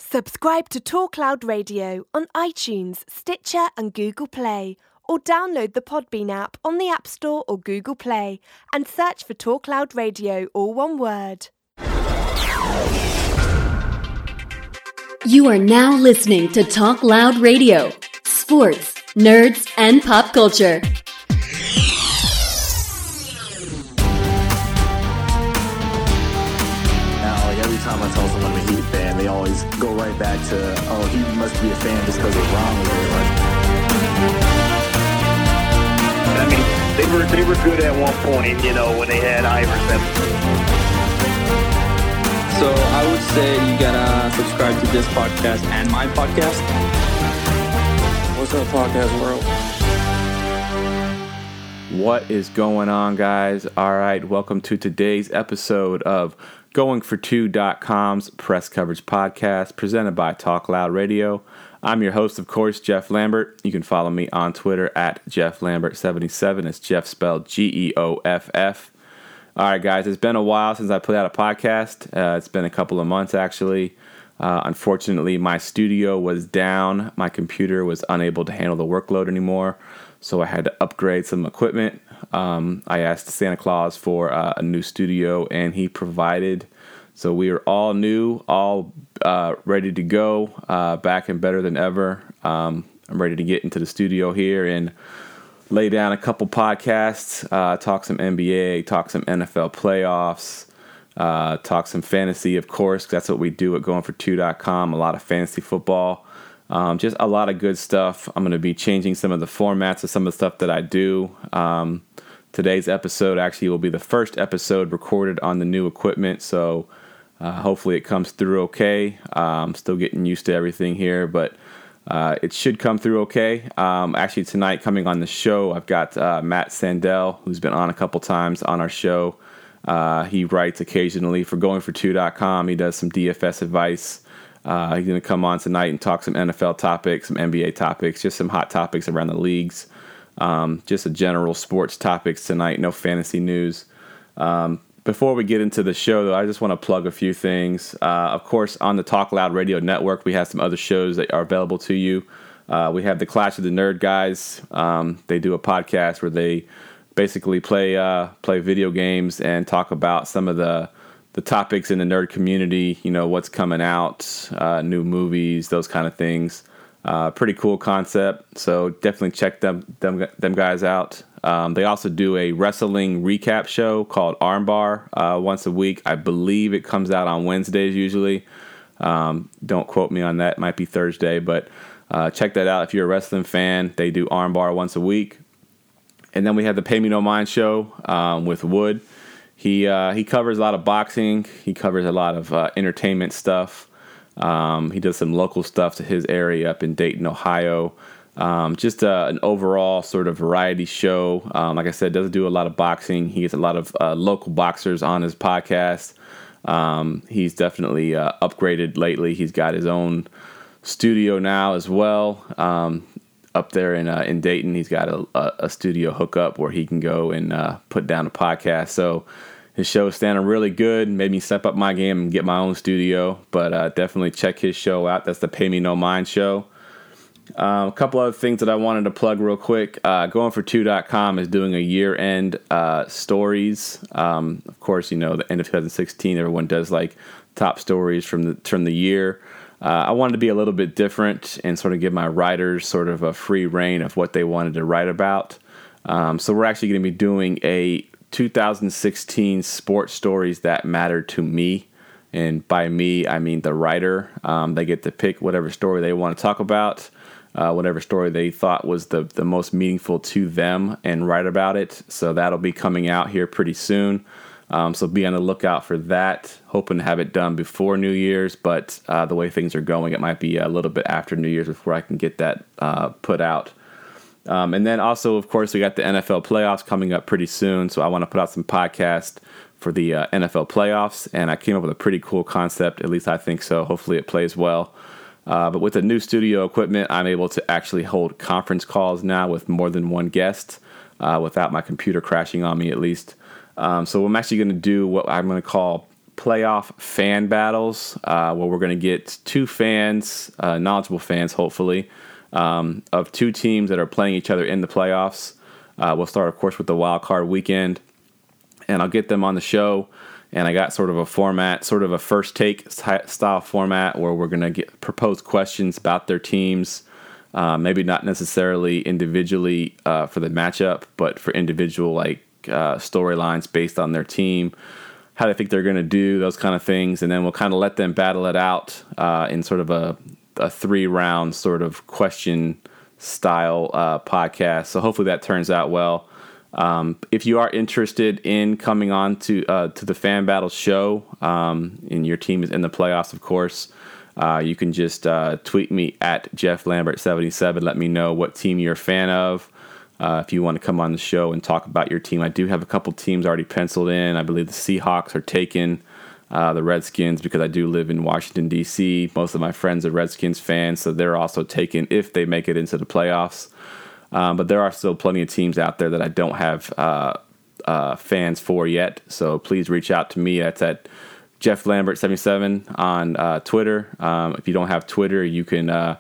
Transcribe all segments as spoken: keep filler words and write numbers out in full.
Subscribe to Talk Loud Radio on iTunes, Stitcher and Google Play, or download the Podbean app on the App Store or Google Play and search for Talk Loud Radio, all one word. You are now listening to Talk Loud Radio, sports, nerds, and pop culture. Every time I tell someone I'm a Heat fan, they always go right back to, oh, he must be a fan just because of Ron was there. I mean, they were they were good at one point, you know, when they had Iverson. So I would say you gotta subscribe to this podcast and my podcast. What's up, podcast world? What is going on, guys? All right, welcome to today's episode of Going For Two dot com's press coverage podcast presented by Talk Loud Radio. I'm your host, of course, Jeff Lambert. You can follow me on Twitter at Jeff Lambert seventy-seven. It's Jeff spelled G E O F F. All right, guys, it's been a while since I put out a podcast. Uh, it's been a couple of months, actually. Uh, unfortunately, my studio was down. My computer was unable to handle the workload anymore, so I had to upgrade some equipment. Um, I asked Santa Claus for uh, a new studio, and he provided. So we are all new, all uh, ready to go, uh, back and better than ever. Um, I'm ready to get into the studio here and lay down a couple podcasts, uh, talk some N B A, talk some N F L playoffs, uh, talk some fantasy, of course. That's what we do at Going For Two dot com, a lot of fantasy football. Um, just a lot of good stuff. I'm going to be changing some of the formats of some of the stuff that I do. Um, today's episode actually will be the first episode recorded on the new equipment, so uh, hopefully it comes through okay. I'm still getting used to everything here, but uh, it should come through okay. Um, actually, tonight coming on the show, I've got uh, Matt Sandell, who's been on a couple times on our show. Uh, he writes occasionally for Going For Two dot com. He does some D F S advice. Uh, he's going to come on tonight and talk some N F L topics, some N B A topics, just some hot topics around the leagues, um, just a general sports topics tonight, no fantasy news. Um, before we get into the show, though, I just want to plug a few things. Uh, of course, on the Talk Loud Radio Network, we have some other shows that are available to you. Uh, we have the Clash of the Nerd Guys. Um, they do a podcast where they basically play uh, play video games and talk about some of the the topics in the nerd community, you know, what's coming out, uh, new movies, those kind of things. Uh, pretty cool concept. So definitely check them them, them guys out. Um, they also do a wrestling recap show called Armbar uh, once a week. I believe it comes out on Wednesdays usually. Um, don't quote me on that. It might be Thursday, but uh, check that out if you're a wrestling fan. They do Armbar once a week. And then we have the Pay Me No Mind show um, with Wood. He uh, he covers a lot of boxing. He covers a lot of uh, entertainment stuff. Um, he does some local stuff to his area up in Dayton, Ohio. Um, just uh, an overall sort of variety show. Um, like I said, doesn't do a lot of boxing. He gets a lot of uh, local boxers on his podcast. Um, he's definitely uh, upgraded lately. He's got his own studio now as well. Um, up there in uh, in Dayton, he's got a, a, a studio hookup where he can go and uh, put down a podcast. So his show is standing really good. Made me step up my game and get my own studio. But uh, definitely check his show out. That's the Pay Me No Mind show. Uh, a couple other things that I wanted to plug real quick. Uh, Going For Two dot com is doing a year-end uh, stories. Um, of course, you know, the end of twenty sixteen, everyone does like top stories from the from the year. Uh, I wanted to be a little bit different and sort of give my writers sort of a free reign of what they wanted to write about. Um, so we're actually going to be doing a two thousand sixteen sports stories that matter to me. And by me, I mean the writer. Um, they get to pick whatever story they want to talk about, uh, whatever story they thought was the, the most meaningful to them and write about it. So that'll be coming out here pretty soon. Um, so be on the lookout for that. Hoping to have it done before New Year's, but uh, the way things are going, it might be a little bit after New Year's before I can get that uh, put out. Um, and then also, of course, we got the N F L playoffs coming up pretty soon. So I want to put out some podcasts for the uh, N F L playoffs. And I came up with a pretty cool concept. At least I think so. Hopefully it plays well. Uh, but with the new studio equipment, I'm able to actually hold conference calls now with more than one guest uh, without my computer crashing on me, at least. Um, so I'm actually going to do what I'm going to call playoff fan battles, uh, where we're going to get two fans, uh, knowledgeable fans, hopefully, um, of two teams that are playing each other in the playoffs. Uh, we'll start, of course, with the wild card weekend, and I'll get them on the show. And I got sort of a format, sort of a first take style format where we're going to get propose questions about their teams. Uh, maybe not necessarily individually uh, for the matchup, but for individual like uh, storylines based on their team, how they think they're going to do, those kind of things. And then we'll kind of let them battle it out uh, in sort of a, a three-round sort of question style uh, podcast. So hopefully that turns out well. Um, if you are interested in coming on to uh, to the Fan Battle show, um, and your team is in the playoffs, of course, uh, you can just uh, tweet me at Jeff Lambert seventy-seven. Let me know what team you're a fan of. Uh, if you want to come on the show and talk about your team, I do have a couple teams already penciled in. I believe the Seahawks are taken, uh, the Redskins, because I do live in Washington, D C. Most of my friends are Redskins fans, so they're also taken if they make it into the playoffs. Um, but there are still plenty of teams out there that I don't have uh, uh, fans for yet. So please reach out to me. That's at Jeff Lambert seventy-seven on uh, Twitter. Um, if you don't have Twitter, you can uh,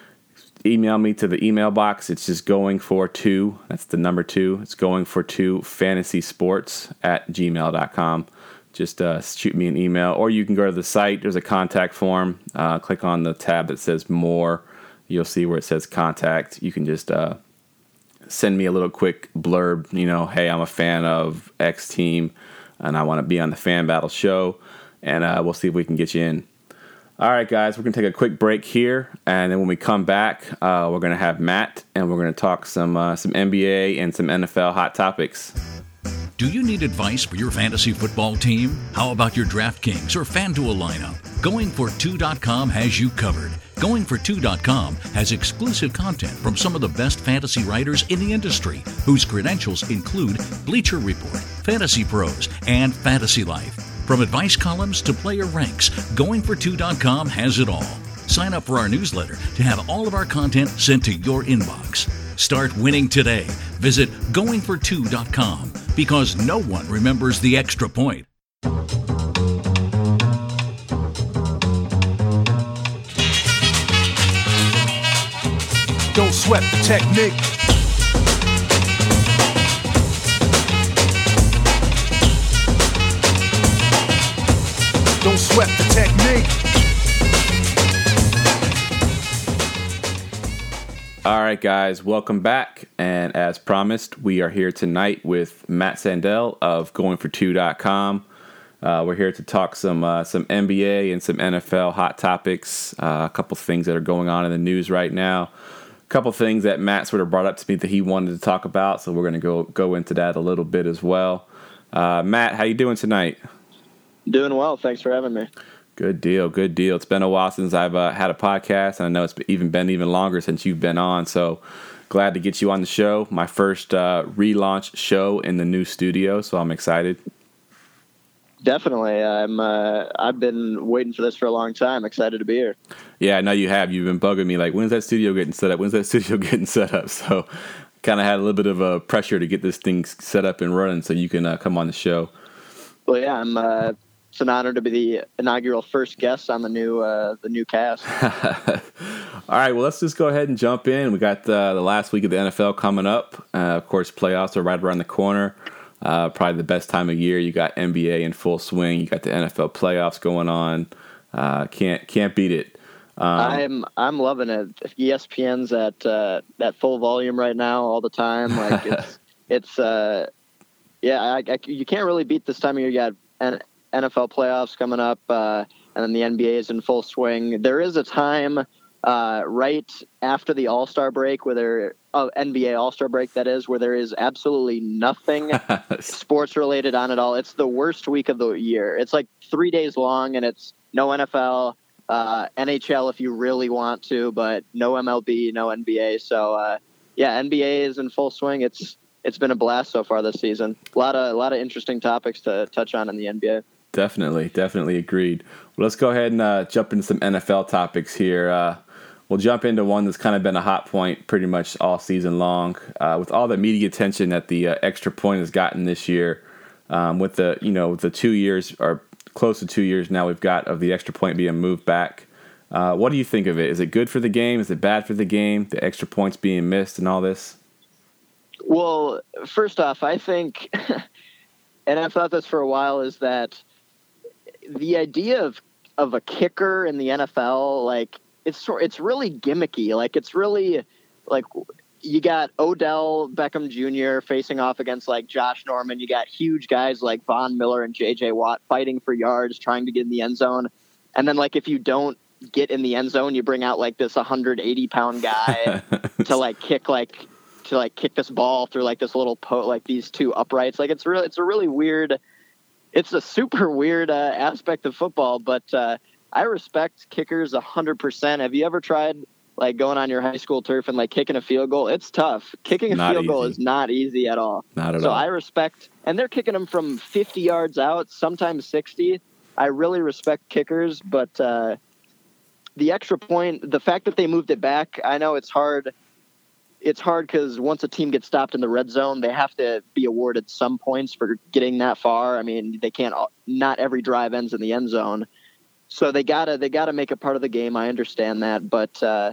email me to the email box. It's just going for two. That's the number two. It's going for two fantasy sports at gmail dot com. Just uh, shoot me an email. Or you can go to the site. There's a contact form. Uh, click on the tab that says more. You'll see where it says contact. You can just... Uh, send me a little quick blurb, you know, hey, I'm a fan of X team and I want to be on the Fan Battle show, and uh, we'll see if we can get you in. All right, guys, we're going to take a quick break here, and then when we come back, uh, we're going to have Matt, and we're going to talk some uh, some N B A and some N F L hot topics. Do you need advice for your fantasy football team? How about your DraftKings or FanDuel lineup? going for two dot com has you covered. going for two dot com has exclusive content from some of the best fantasy writers in the industry, whose credentials include Bleacher Report, Fantasy Pros, and Fantasy Life. From advice columns to player ranks, going for two dot com has it all. Sign up for our newsletter to have all of our content sent to your inbox. Start winning today. Visit going for two dot com, because no one remembers the extra point. Don't sweat the technique. Don't sweat the technique. All right, guys, welcome back. And as promised, we are here tonight with Matt Sandell of going for two dot com. Uh, we're here to talk some uh, some N B A and some N F L hot topics, uh, a couple things that are going on in the news right now. Couple things that Matt sort of brought up to me that he wanted to talk about, so we're going to go go into that a little bit as well. Uh, Matt, how you doing tonight? Doing well. Thanks for having me. Good deal. Good deal. It's been a while since I've uh, had a podcast, and I know it's even been even longer since you've been on. So glad to get you on the show. My first uh, relaunch show in the new studio, so I'm excited. Definitely. I'm, uh, I've been waiting for this for a long time. Excited to be here. Yeah, I know you have. You've been bugging me like, when's that studio getting set up? When's that studio getting set up? So kind of had a little bit of a pressure to get this thing set up and running so you can uh, come on the show. Well, yeah, I'm, uh, it's an honor to be the inaugural first guest on the new uh, the new cast. All right, well, let's just go ahead and jump in. We got uh, the last week of the N F L coming up. Uh, of course, playoffs are right around the corner. Uh, probably the best time of year. You got N B A in full swing. You got the N F L playoffs going on. Uh, can't can't beat it. Um, I'm I'm loving it. E S P N's at uh, at full volume right now, all the time. Like it's it's uh, yeah. I, I, you can't really beat this time of year. You got N- NFL playoffs coming up, uh, and then the N B A is in full swing. There is a time uh, right after the All-Star break where there oh, N B A All-Star break that is where there is absolutely nothing sports related on it all. It's the worst week of the year. It's like three days long, and it's no N F L, uh, N H L if you really want to, but no M L B, no N B A. So uh, yeah, N B A is in full swing. It's it's been a blast so far this season. A lot of a lot of interesting topics to touch on in the N B A. Definitely, definitely agreed. Well, let's go ahead and uh, jump into some N F L topics here. Uh, we'll jump into one that's kind of been a hot point pretty much all season long, uh, with all the media attention that the uh, extra point has gotten this year. Um, with the you know the two years or close to two years now we've got of the extra point being moved back. Uh, what do you think of it? Is it good for the game? Is it bad for the game? The extra points being missed and all this? Well, first off, I think, and I've thought this for a while, is that the idea of of a kicker in the N F L, like it's sort, it's really gimmicky. Like it's really like you got Odell Beckham Junior facing off against like Josh Norman. You got huge guys like Von Miller and J J Watt fighting for yards, trying to get in the end zone. And then like if you don't get in the end zone, you bring out like this one hundred eighty pound guy to like kick like to like kick this ball through like this little po like these two uprights. Like it's really it's a really weird. It's a super weird uh, aspect of football, but uh, I respect kickers a hundred percent. Have you ever tried like going on your high school turf and like kicking a field goal? It's tough. Kicking a Not field goal easy. is not easy at all. Not at so all. I respect, and they're kicking them from fifty yards out, sometimes sixty. I really respect kickers, but uh, the extra point, the fact that they moved it back, I know it's hard. It's hard because once a team gets stopped in the red zone, they have to be awarded some points for getting that far. I mean, they can't. Not every drive ends in the end zone, so they gotta they gotta make it part of the game. I understand that, but uh,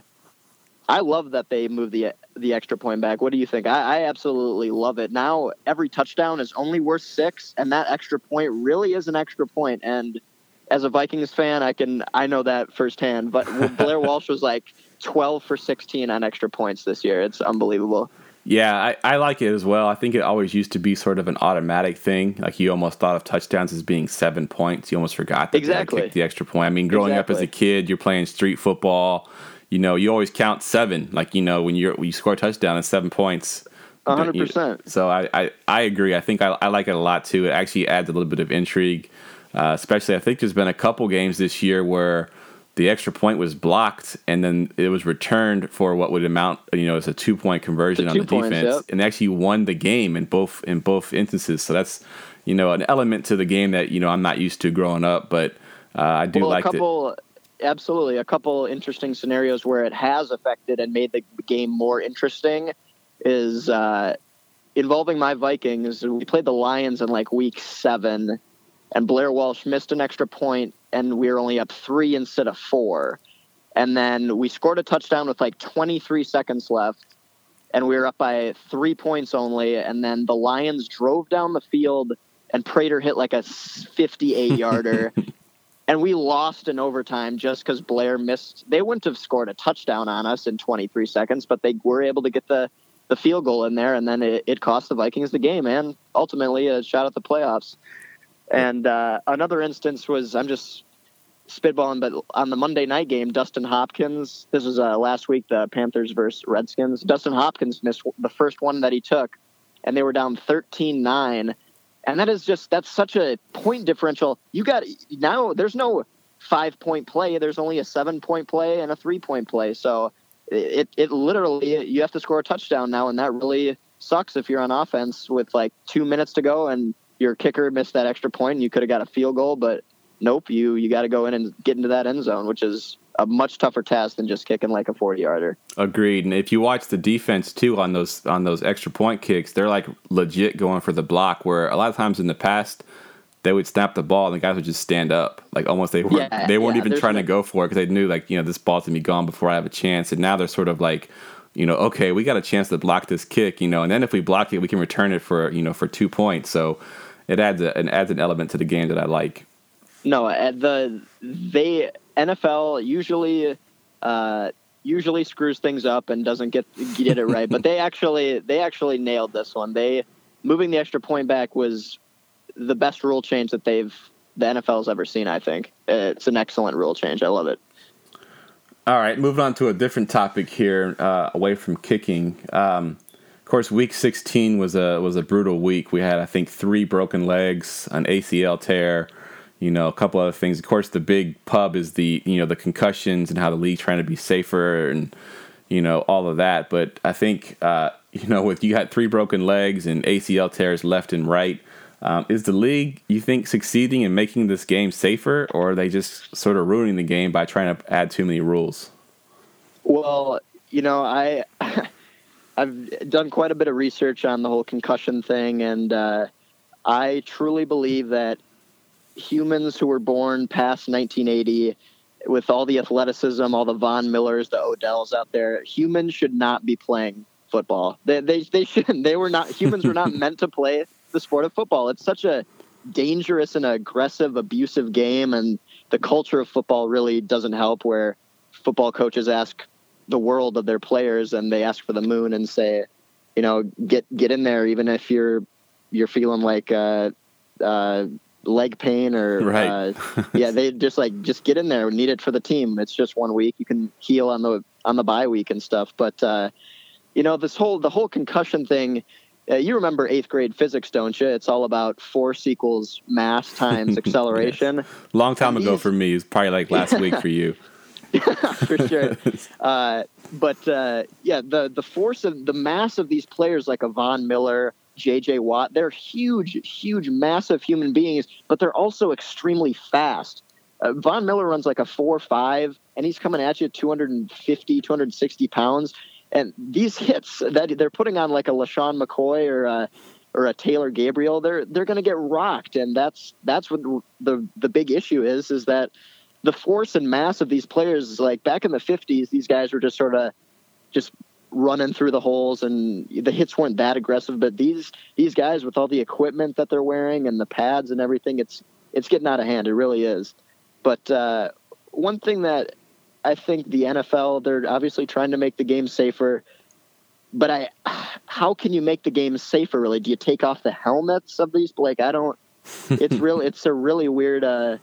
I love that they moved the the extra point back. What do you think? I, I absolutely love it. Now every touchdown is only worth six, and that extra point really is an extra point. And as a Vikings fan, I can I know that firsthand. But Blair Walsh was like twelve for sixteen on extra points this year. It's unbelievable. Yeah, I, I like it as well. I think it always used to be sort of an automatic thing. Like you almost thought of touchdowns as being seven points. You almost forgot that Exactly. they had kicked the extra point. I mean, growing Exactly. up as a kid, you're playing street football. You know, you always count seven. Like, you know, when you're when you score a touchdown, it's seven points. A hundred percent. So I, I, I agree. I think I, I like it a lot too. It actually adds a little bit of intrigue. Uh, especially, I think there's been a couple games this year where the extra point was blocked and then it was returned for what would amount, you know, as a two point conversion The on two the points, defense, yep. and they actually won the game in both in both instances. So that's, you know, an element to the game that, you know, I'm not used to growing up, but uh, I do well, like a it. couple, absolutely, a couple interesting scenarios where it has affected and made the game more interesting is uh, involving my Vikings. We played the Lions in like week seven, and Blair Walsh missed an extra point, and we were only up three instead of four. And then we scored a touchdown with like twenty-three seconds left, and we were up by three points only. And then the Lions drove down the field, and Prater hit like a fifty-eight yarder. And we lost in overtime just because Blair missed. They wouldn't have scored a touchdown on us in twenty-three seconds, but they were able to get the, the field goal in there, and then it, it cost the Vikings the game and ultimately a shot at the playoffs. And uh, another instance was, I'm just spitballing, but on the Monday night game, Dustin Hopkins, this was uh, last week, the Panthers versus Redskins, Dustin Hopkins missed the first one that he took, and they were down thirteen nine. And that is just, that's such a point differential. You got, now there's no five point play. There's only a seven point play and a three point play. So it, it literally, you have to score a touchdown now. And that really sucks if you're on offense with like two minutes to go and your kicker missed that extra point and you could have got a field goal, but nope, you, you got to go in and get into that end zone, which is a much tougher task than just kicking like a forty yarder. Agreed. And if you watch the defense too on those on those extra point kicks, they're like legit going for the block, where a lot of times in the past they would snap the ball and the guys would just stand up, like almost they weren't Yeah, they weren't yeah, even there's trying no- to go for it because they knew like, you know, this ball's gonna be gone before I have a chance. And now they're sort of like, you know, okay, we got a chance to block this kick, you know, and then if we block it, we can return it for, you know, for two points. So it adds a, it adds an element to the game that I like. No, at the they N F L usually uh, usually screws things up and doesn't get get it right, but they actually they actually nailed this one. They moving the extra point back was the best rule change that they've the N F L's ever seen. I think it's an excellent rule change. I love it. All right, moving on to a different topic here, uh, away from kicking. Um, of course, week sixteen was a was a brutal week. We had, I think, three broken legs, an A C L tear, you know, a couple other things. Of course, the big pub is the, you know, the concussions and how the league trying to be safer and, you know, all of that. But I think, uh, you know, with you had three broken legs and A C L tears left and right, um, is the league, you think, succeeding in making this game safer, or are they just sort of ruining the game by trying to add too many rules? Well, you know, I I've done quite a bit of research on the whole concussion thing, and uh, I truly believe that humans who were born past nineteen eighty, with all the athleticism, all the Von Millers, the Odells out there, humans should not be playing football. They they, they shouldn't. They were not. Humans were not meant to play the sport of football. It's such a dangerous and aggressive, abusive game, and the culture of football really doesn't help, where football coaches ask the world of their players, and they ask for the moon and say, you know, get get in there, even if you're you're feeling like uh, uh, leg pain or right. uh, yeah, they just like just get in there. Need it for the team. It's just one week. You can heal on the on the bye week and stuff. But uh, you know, this whole the whole concussion thing. Uh, you remember eighth grade physics, don't you? It's all about force equals mass times acceleration. Yes. Long time and ago these, for me. It's probably like last week for you. For sure. Uh, but uh, yeah, the the force of the mass of these players, like a Von Miller, J J Watt, they're huge, huge, massive human beings, but they're also extremely fast. Uh, Von Miller runs like a four five, and he's coming at you at two fifty, two sixty pounds. And these hits that they're putting on like a LaShawn McCoy or a, or a Taylor Gabriel, they're they're going to get rocked, and that's that's what the the big issue is. Is that the force and mass of these players is like back in the fifties, these guys were just sort of just running through the holes, and the hits weren't that aggressive. But these these guys with all the equipment that they're wearing and the pads and everything, it's it's getting out of hand. It really is. But uh, one thing that I think the N F L, they're obviously trying to make the game safer, but I, how can you make the game safer? Really? Do you take off the helmets of these? Like, I don't, it's really, it's a really weird, uh,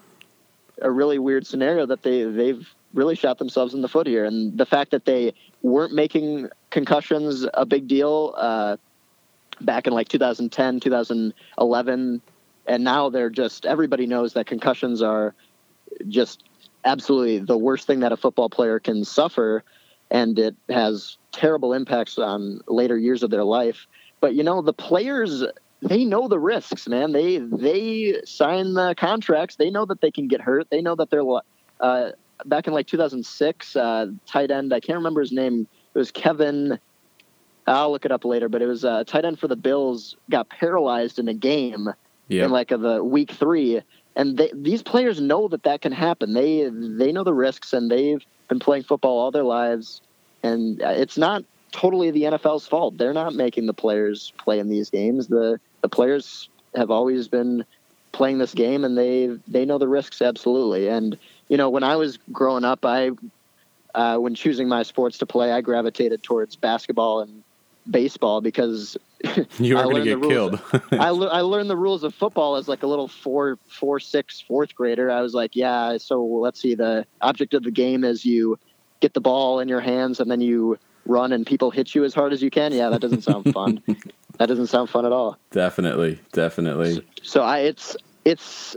a really weird scenario that they, they've really shot themselves in the foot here. And the fact that they weren't making concussions a big deal, uh, back in like two thousand ten, two thousand eleven. And now they're just, everybody knows that concussions are just absolutely the worst thing that a football player can suffer, and it has terrible impacts on later years of their life. But, you know, the players, they know the risks, man. They they sign the contracts. They know that they can get hurt. They know that they're uh, back in like two thousand six, uh, tight end, I can't remember his name. It was Kevin. I'll look it up later, but it was a uh, tight end for the Bills, got paralyzed in a game yep. in like a, the week three. And they, these players know that that can happen. They they know the risks, and they've been playing football all their lives. And it's not totally the N F L's fault. They're not making the players play in these games. The the players have always been playing this game, and they they know the risks absolutely. And you know, when I was growing up, I uh, when choosing my sports to play, I gravitated towards basketball and baseball because you were going to get killed. I, le- I learned the rules of football as like a little four, four, six, fourth grader. I was like, yeah, so let's see. The object of the game is you get the ball in your hands and then you run and people hit you as hard as you can. Yeah, that doesn't sound fun. That doesn't sound fun at all. Definitely, definitely. So, so I, it's, it's,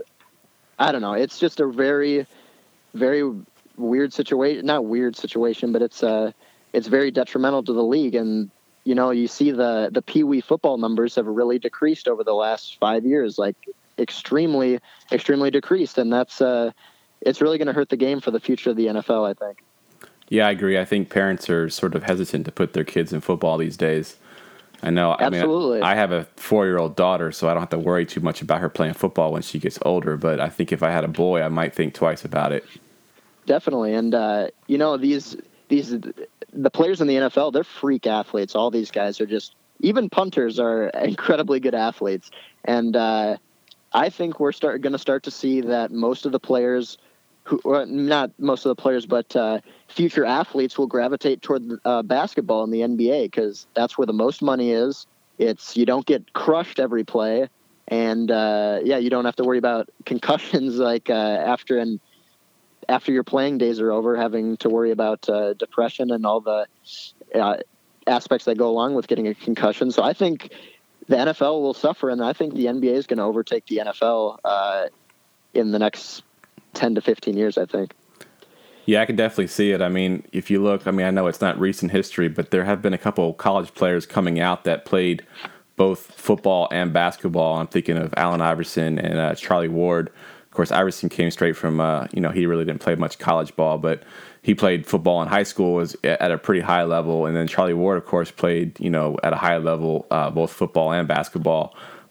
I don't know. It's just a very, very weird situation. Not weird situation, but it's, uh, it's very detrimental to the league. And, you know, you see the, the Pee Wee football numbers have really decreased over the last five years, like extremely, extremely decreased. And that's, uh, it's really going to hurt the game for the future of the N F L, I think. Yeah, I agree. I think parents are sort of hesitant to put their kids in football these days. I know. I Absolutely. mean, I have a four-year-old daughter, so I don't have to worry too much about her playing football when she gets older. But I think if I had a boy, I might think twice about it. Definitely. And, uh, you know, these, these, the players in the N F L, they're freak athletes. All these guys are just, even punters are incredibly good athletes. And uh, I think we're start going to start to see that most of the players who, or not most of the players, but uh, future athletes will gravitate toward uh, basketball in the N B A because that's where the most money is. It's, you don't get crushed every play. And uh, yeah, you don't have to worry about concussions like uh, after and after your playing days are over, having to worry about uh, depression and all the uh, aspects that go along with getting a concussion. So I think the N F L will suffer, and I think the N B A is going to overtake the N F L uh, in the next ten to fifteen years, I think. Yeah, I can definitely see it. I mean, if you look, I mean, I know it's not recent history, but there have been a couple of college players coming out that played both football and basketball. I'm thinking of Allen Iverson and uh, Charlie Ward. Of course, Iverson came straight from, uh, you know, he really didn't play much college ball, but he played football in high school, was at a pretty high level. And then Charlie Ward, of course, played, you know, at a high level, uh, both football and basketball.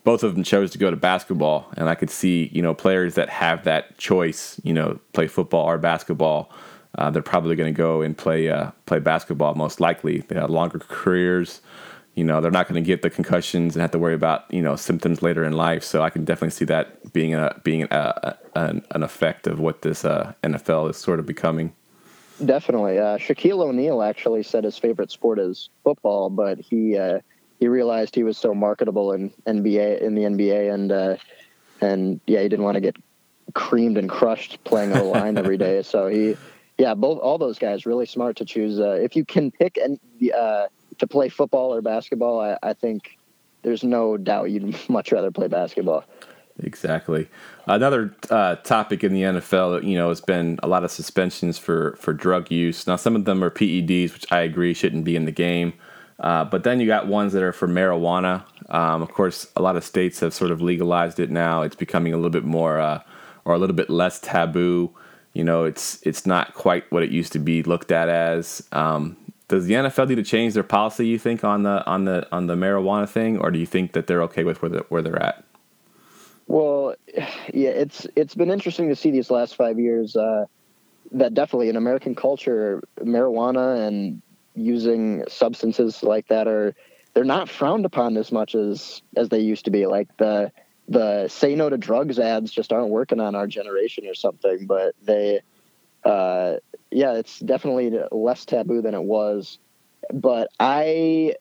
both of them chose to go to basketball, and I could see, you know, players that have that choice, you know, play football or basketball, uh, they're probably going to go and play uh, play basketball most likely. They have longer careers. You know, they're not going to get the concussions and have to worry about, you know, symptoms later in life. So I can definitely see that being a being a, a, an, an effect of what this uh, N F L is sort of becoming. Definitely. Uh, Shaquille O'Neal actually said his favorite sport is football, but he uh, he realized he was so marketable in N B A in the N B A, and uh, and yeah, he didn't want to get creamed and crushed playing O-line every day. So he, yeah, both all those guys really smart to choose. Uh, if you can pick and uh, to play football or basketball, I, I think there's no doubt you'd much rather play basketball. Exactly. Another uh, topic in the N F L, you know, has been a lot of suspensions for, for drug use. Now, some of them are P E Ds, which I agree shouldn't be in the game. Uh, but then you got ones that are for marijuana. Um, of course, a lot of states have sort of legalized it now. It's becoming a little bit more uh, or a little bit less taboo. You know, it's it's not quite what it used to be looked at as. Um, does the N F L need to change their policy, you think, on the on the on the marijuana thing, or do you think that they're okay with where the, where they're at? Well, yeah, it's it's been interesting to see these last five years uh, that definitely in American culture, marijuana and using substances like that are they're not frowned upon as much as as they used to be. Like the the say no to drugs ads just aren't working on our generation or something. But they, uh, yeah, it's definitely less taboo than it was. But I.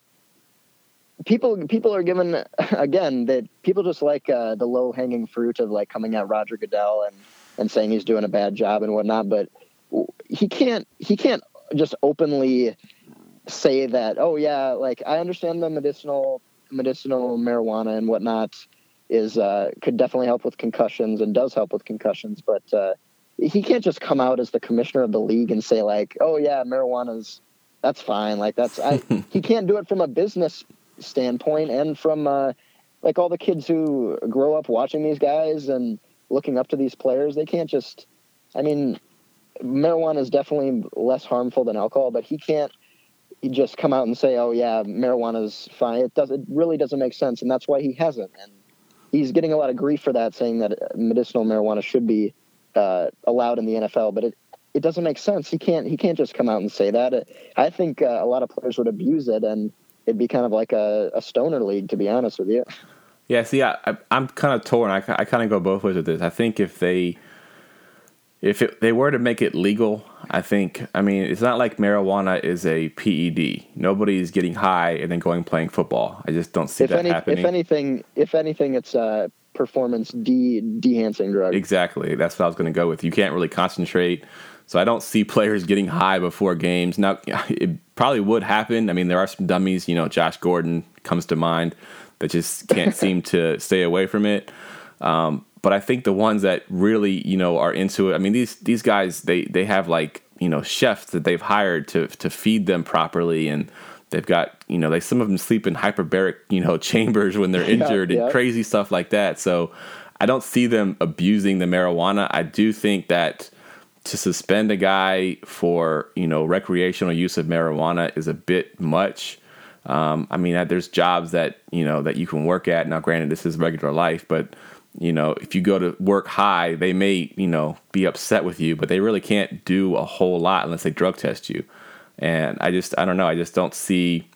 People people are given, again, that people just like uh, the low-hanging fruit of, like, coming at Roger Goodell and, and saying he's doing a bad job and whatnot, but he can't he can't just openly say that, oh, yeah, like, I understand the medicinal medicinal marijuana and whatnot is uh, could definitely help with concussions and does help with concussions, but uh, he can't just come out as the commissioner of the league and say, like, oh, yeah, marijuana's, that's fine. Like, that's, I, he can't do it from a business standpoint and from uh, like all the kids who grow up watching these guys and looking up to these players. They can't just, I mean, marijuana is definitely less harmful than alcohol, but he can't he just come out and say, oh yeah, marijuana is fine. It does, it really doesn't make sense. And that's why he hasn't. And he's getting a lot of grief for that, saying that medicinal marijuana should be uh, allowed in the N F L, but it, it doesn't make sense. He can't, he can't just come out and say that. I think uh, a lot of players would abuse it, and it'd be kind of like a, a stoner league, to be honest with you. Yeah, see, I, I, I'm kind of torn. I, I kind of go both ways with this. I think if they if it, they were to make it legal, I think, I mean, it's not like marijuana is a P E D. Nobody's getting high and then going playing football. I just don't see if that any, happening. If anything, if anything, it's a performance de de-enhancing drug. Exactly. That's what I was going to go with. You can't really concentrate. So I don't see players getting high before games. Now, it probably would happen. I mean, there are some dummies, you know, Josh Gordon comes to mind, that just can't seem to stay away from it. Um, but I think the ones that really, you know, are into it, I mean, these these guys, they, they have, like, you know, chefs that they've hired to to feed them properly, and they've got, you know, they some of them sleep in hyperbaric, you know, chambers when they're injured yeah, yeah. and crazy stuff like that. So I don't see them abusing the marijuana. I do think that to suspend a guy for, you know, recreational use of marijuana is a bit much. Um, I mean, there's jobs that, you know, that you can work at. Now, granted, this is regular life, but, you know, if you go to work high, they may, you know, be upset with you, but they really can't do a whole lot unless they drug test you. And I just, I don't know. I just don't see,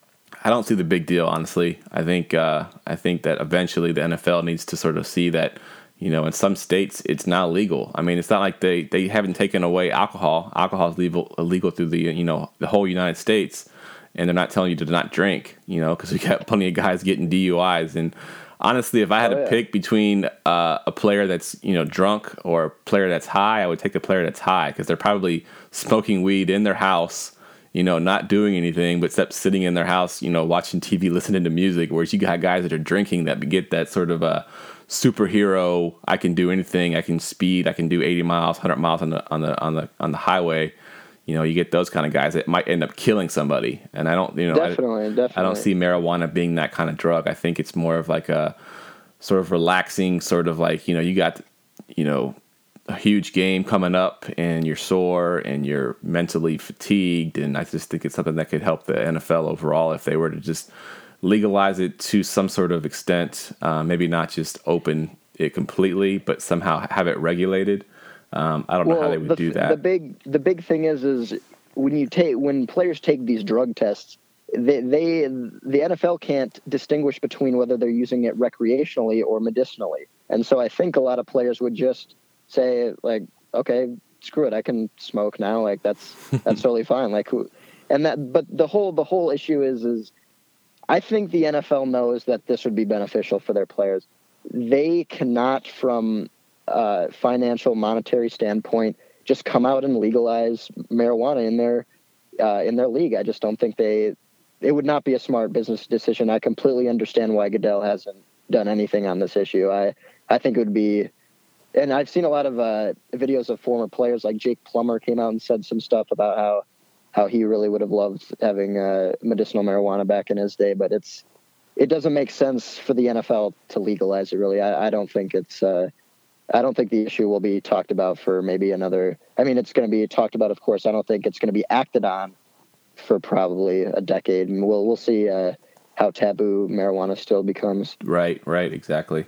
I don't see the big deal, honestly. I think, uh, I think that eventually the N F L needs to sort of see that, you know, in some states, it's now legal. I mean, it's not like they, they haven't taken away alcohol. Alcohol is legal, illegal through the, you know, the whole United States. And they're not telling you to not drink, you know, because we got plenty of guys getting D U Is. And honestly, if I had oh, to yeah. pick between uh, a player that's, you know, drunk or a player that's high, I would take the player that's high, because they're probably smoking weed in their house, you know, not doing anything but except sitting in their house, you know, watching T V, listening to music. Whereas you got guys that are drinking that get that sort of a superhero, I can do anything, I can speed, I can do eighty miles, one hundred miles on the on the on the on the highway. You know, you get those kind of guys that might end up killing somebody. And I don't, you know, definitely, I, definitely. I don't see marijuana being that kind of drug. I think it's more of like a sort of relaxing, sort of like, you know, you got, you know, a huge game coming up and you're sore and you're mentally fatigued. And I just think it's something that could help the N F L overall if they were to just legalize it to some sort of extent, uh, maybe not just open it completely, but somehow have it regulated. Um, I don't well, know how they would the, do that. The big the big thing is is when you take when players take these drug tests, they, they the N F L can't distinguish between whether they're using it recreationally or medicinally. And so I think a lot of players would just say, like, okay, screw it, I can smoke now. Like, that's that's totally fine. Like, who, and that, but the whole the whole issue is is I think the N F L knows that this would be beneficial for their players. They cannot, from a financial, monetary standpoint, just come out and legalize marijuana in their uh, in their league. I just don't think they. It would not be a smart business decision. I completely understand why Goodell hasn't done anything on this issue. I I think it would be, and I've seen a lot of uh, videos of former players like Jake Plummer came out and said some stuff about how how he really would have loved having uh, medicinal marijuana back in his day, but it's it doesn't make sense for the N F L to legalize it. Really, I, I don't think it's. Uh, I don't think the issue will be talked about for maybe another. I mean, it's going to be talked about, of course. I don't think it's going to be acted on for probably a decade, and we'll we'll see uh, how taboo marijuana still becomes. Right, right, exactly.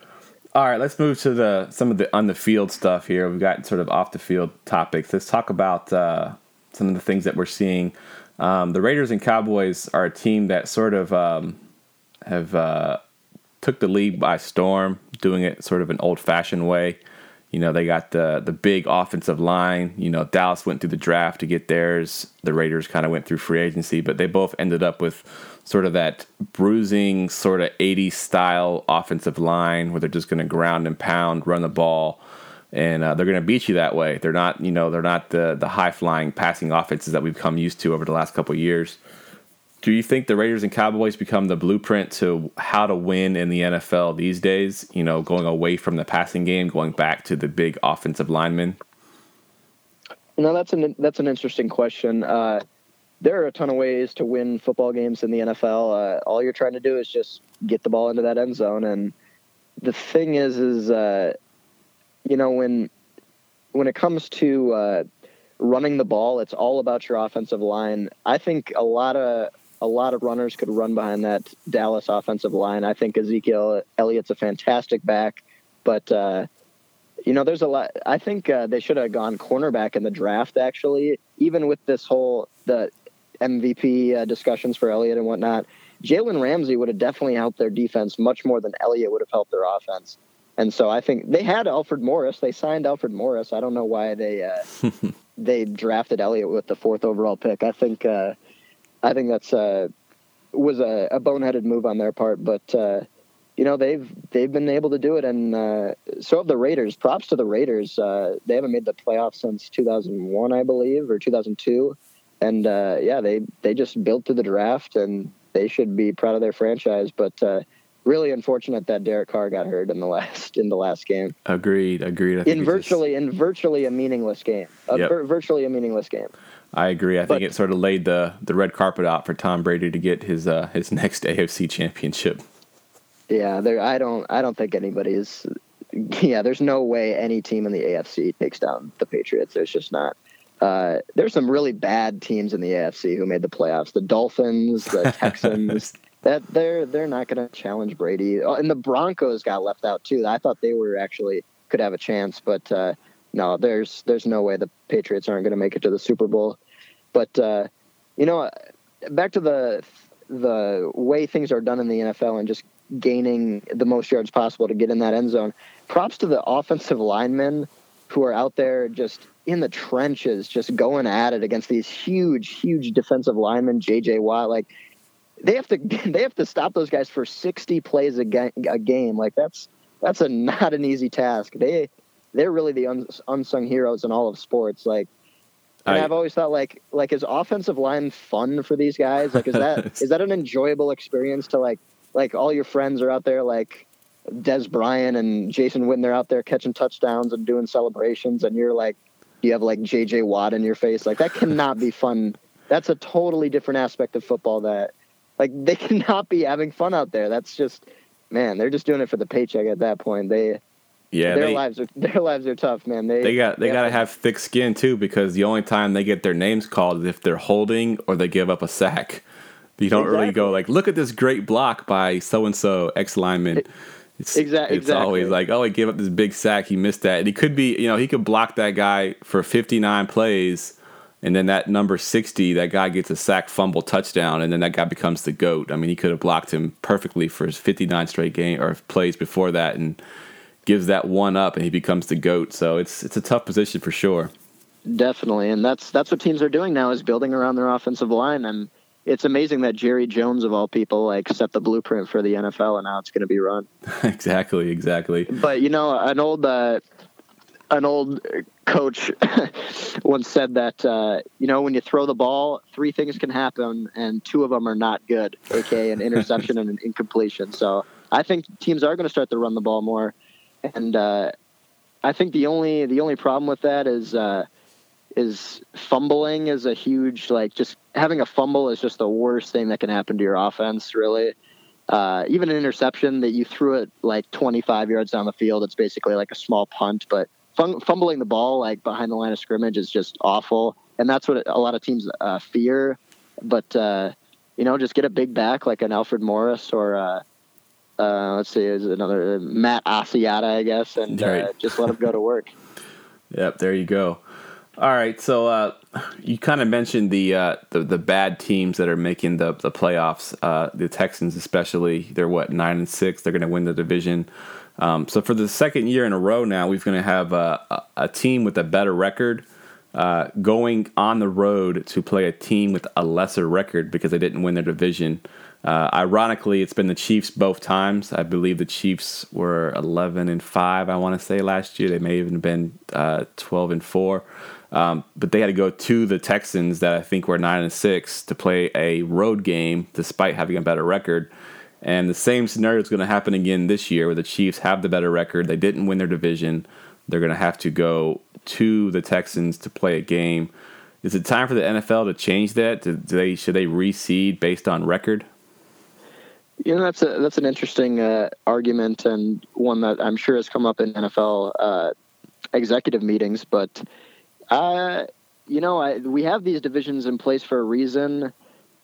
All right, let's move to the some of the on the field stuff here. We've got sort of off the field topics. Let's talk about uh, some of the things that we're seeing. Um, the Raiders and Cowboys are a team that sort of um, have uh, took the league by storm, doing it sort of an old-fashioned way. You know, they got the the big offensive line. You know, Dallas went through the draft to get theirs. The Raiders kind of went through free agency, but they both ended up with sort of that bruising, sort of eighties style offensive line where they're just going to ground and pound, run the ball, and uh, they're going to beat you that way. They're not, you know, they're not the the high flying passing offenses that we've come used to over the last couple of years. Do you think the Raiders and Cowboys become the blueprint to how to win in the N F L these days? You know, going away from the passing game, going back to the big offensive linemen? You know, that's an that's an interesting question. Uh, there are a ton of ways to win football games in the N F L. Uh, all you're trying to do is just get the ball into that end zone. And the thing is, is uh, you know, when when it comes to uh, running the ball, it's all about your offensive line. I think a lot of A lot of runners could run behind that Dallas offensive line. I think Ezekiel Elliott's a fantastic back, but uh, you know, there's a lot. I think uh, they should have gone cornerback in the draft. Actually, even with this whole the M V P uh, discussions for Elliott and whatnot, Jalen Ramsey would have definitely helped their defense much more than Elliott would have helped their offense. And so I think they had Alfred Morris. They signed Alfred Morris. I don't know why they uh, they drafted Elliott with the fourth overall pick. I think. Uh, I think that's uh, was a, a boneheaded move on their part, but uh, you know they've they've been able to do it, and uh, so have the Raiders. Props to the Raiders. Uh, they haven't made the playoffs since two thousand one, I believe, or two thousand two, and uh, yeah, they they just built to the draft, and they should be proud of their franchise. But uh, really unfortunate that Derek Carr got hurt in the last in the last game. Agreed, agreed. I think in virtually just... in virtually a meaningless game. A yep. vir- virtually a meaningless game. I agree. I but, think it sort of laid the, the red carpet out for Tom Brady to get his uh, his next A F C championship. Yeah, there. I don't. I don't think anybody's. Yeah, there's no way any team in the A F C takes down the Patriots. There's just not. Uh, there's some really bad teams in the A F C who made the playoffs. The Dolphins, the Texans. that they're they're not going to challenge Brady. Oh, and the Broncos got left out too. I thought they were actually could have a chance, but. Uh, No, there's there's no way the Patriots aren't going to make it to the Super Bowl. But, uh, you know, back to the the way things are done in the N F L and just gaining the most yards possible to get in that end zone. Props to the offensive linemen who are out there just in the trenches, just going at it against these huge, huge defensive linemen, J J Watt. Like, they have to they have to stop those guys for sixty plays a, ga- a game. Like, that's that's a not an easy task. They They're really the un- unsung heroes in all of sports. Like, and I, I've always thought, like, like is offensive line fun for these guys? Like, is that is that an enjoyable experience to like, like all your friends are out there, like Des Bryant and Jason Witten, they're out there catching touchdowns and doing celebrations, and you're like, you have like J J Watt in your face. Like, that cannot be fun. That's a totally different aspect of football. That, like, they cannot be having fun out there. That's just, man, they're just doing it for the paycheck at that point. They. Yeah, their they, lives are their lives are tough, man. They they got they, they got to have, have thick skin too, because the only time they get their names called is if they're holding or they give up a sack. You don't exactly. really go like, look at this great block by so and so X lineman. It's, exactly. It's always like, oh, he gave up this big sack. He missed that. And he could be, you know, he could block that guy for fifty-nine plays. And then that number sixty, that guy gets a sack, fumble, touchdown. And then that guy becomes the GOAT. I mean, he could have blocked him perfectly for his fifty-nine straight game or plays before that and gives that one up and he becomes the GOAT. So it's it's a tough position for sure. Definitely. And that's, that's what teams are doing now is building around their offensive line. And it's amazing that Jerry Jones, of all people, like set the blueprint for the N F L, and now it's going to be run. exactly, exactly. But you know, an old uh, an old coach once said that uh, you know, when you throw the ball, three things can happen, and two of them are not good. Okay, an interception and an incompletion. So I think teams are going to start to run the ball more, and uh, I think the only the only problem with that is. Uh, is fumbling is a huge, like just having a fumble is just the worst thing that can happen to your offense, really. Uh, even an interception that you threw it like twenty-five yards down the field, it's basically like a small punt, but fum- fumbling the ball like behind the line of scrimmage is just awful. And that's what a lot of teams uh, fear. But, uh, you know, just get a big back like an Alfred Morris or, uh, uh, let's see, is another Matt Asiata, I guess, and right. uh, just let him go to work. Yep, there you go. All right, so uh, you kind of mentioned the, uh, the the bad teams that are making the the playoffs. Uh, the Texans, especially, they're what nine and six. They're going to win the division. Um, so for the second year in a row now, we're going to have a, a, a team with a better record uh, going on the road to play a team with a lesser record because they didn't win their division. Uh, ironically, it's been the Chiefs both times. I believe the Chiefs were eleven and five. I want to say last year they may have even been uh, twelve and four. Um, but they had to go to the Texans that I think were nine and six to play a road game despite having a better record. And the same scenario is going to happen again this year where the Chiefs have the better record. They didn't win their division. They're going to have to go to the Texans to play a game. Is it time for the N F L to change that? Do they, should they reseed based on record? You know, that's a, that's an interesting uh, argument and one that I'm sure has come up in N F L uh, executive meetings, but Uh, you know, I, we have these divisions in place for a reason,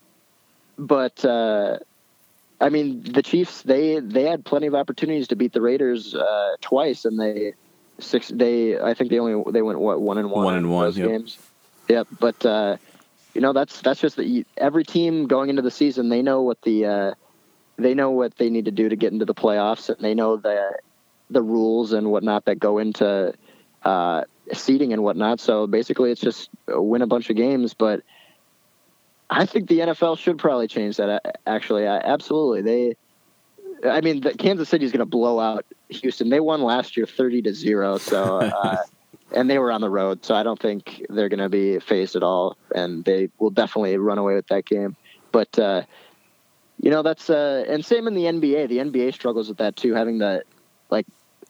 but uh, I mean, the Chiefs they they had plenty of opportunities to beat the Raiders uh, twice, and they six they I think they only they went what one and one one and one those yep. games. Yep, but uh, you know that's that's just the every team going into the season they know what the uh, they know what they need to do to get into the playoffs, and they know the the rules and whatnot that go into. Uh, seeding and whatnot. So basically it's just win a bunch of games, but I think the N F L should probably change that. Actually, I, absolutely. They, I mean, the, Kansas City is going to blow out Houston. They won last year thirty to zero. So, uh, and they were on the road. So I don't think they're going to be phased at all. And they will definitely run away with that game. But, uh, you know, that's, uh, and same in the N B A. The N B A struggles with that too, having the, like,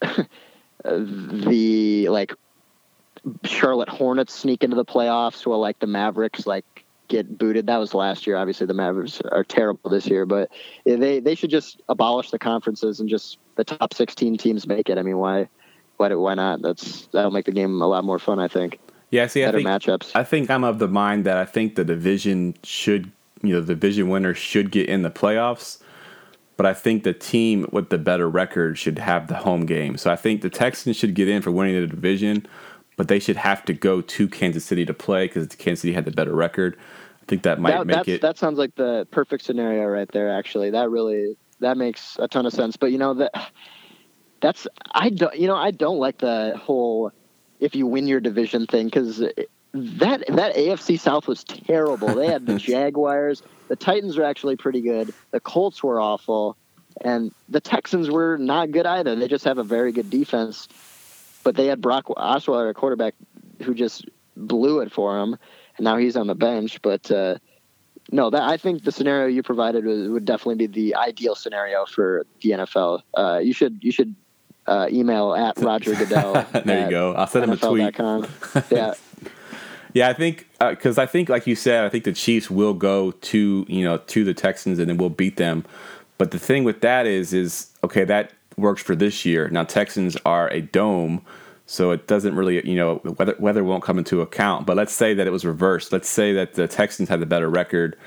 the, like, Charlotte Hornets sneak into the playoffs while like the Mavericks like get booted. That was last year. Obviously the Mavericks are terrible this year, but they, they should just abolish the conferences and just the top sixteen teams make it. I mean, why, why, why not? That's, that'll make the game a lot more fun, I think. Yeah. See, better I think, matchups. I think I'm of the mind that I think the division should, you know, the division winner should get in the playoffs, but I think the team with the better record should have the home game. So I think the Texans should get in for winning the division, but they should have to go to Kansas City to play because Kansas City had the better record. I think that might that, make it. That sounds like the perfect scenario right there. Actually, that really that makes a ton of sense. But you know that that's I don't you know I don't like the whole if you win your division thing because that that A F C South was terrible. They had the Jaguars, the Titans were actually pretty good, the Colts were awful, and the Texans were not good either. They just have a very good defense. But they had Brock Osweiler, a quarterback, who just blew it for him, and now he's on the bench. But uh, no, that I think the scenario you provided would, would definitely be the ideal scenario for the N F L. Uh, you should you should uh, email at Roger Goodell. There you go. I'll send him a tweet. Yeah, yeah. I think because uh, I think, like you said, I think the Chiefs will go to you know to the Texans and then we'll beat them. But the thing with that is is okay that. works for this year. Now Texans are a dome, so it doesn't really, you know, weather weather won't come into account. But let's say that it was reversed. Let's say that the Texans had the better record.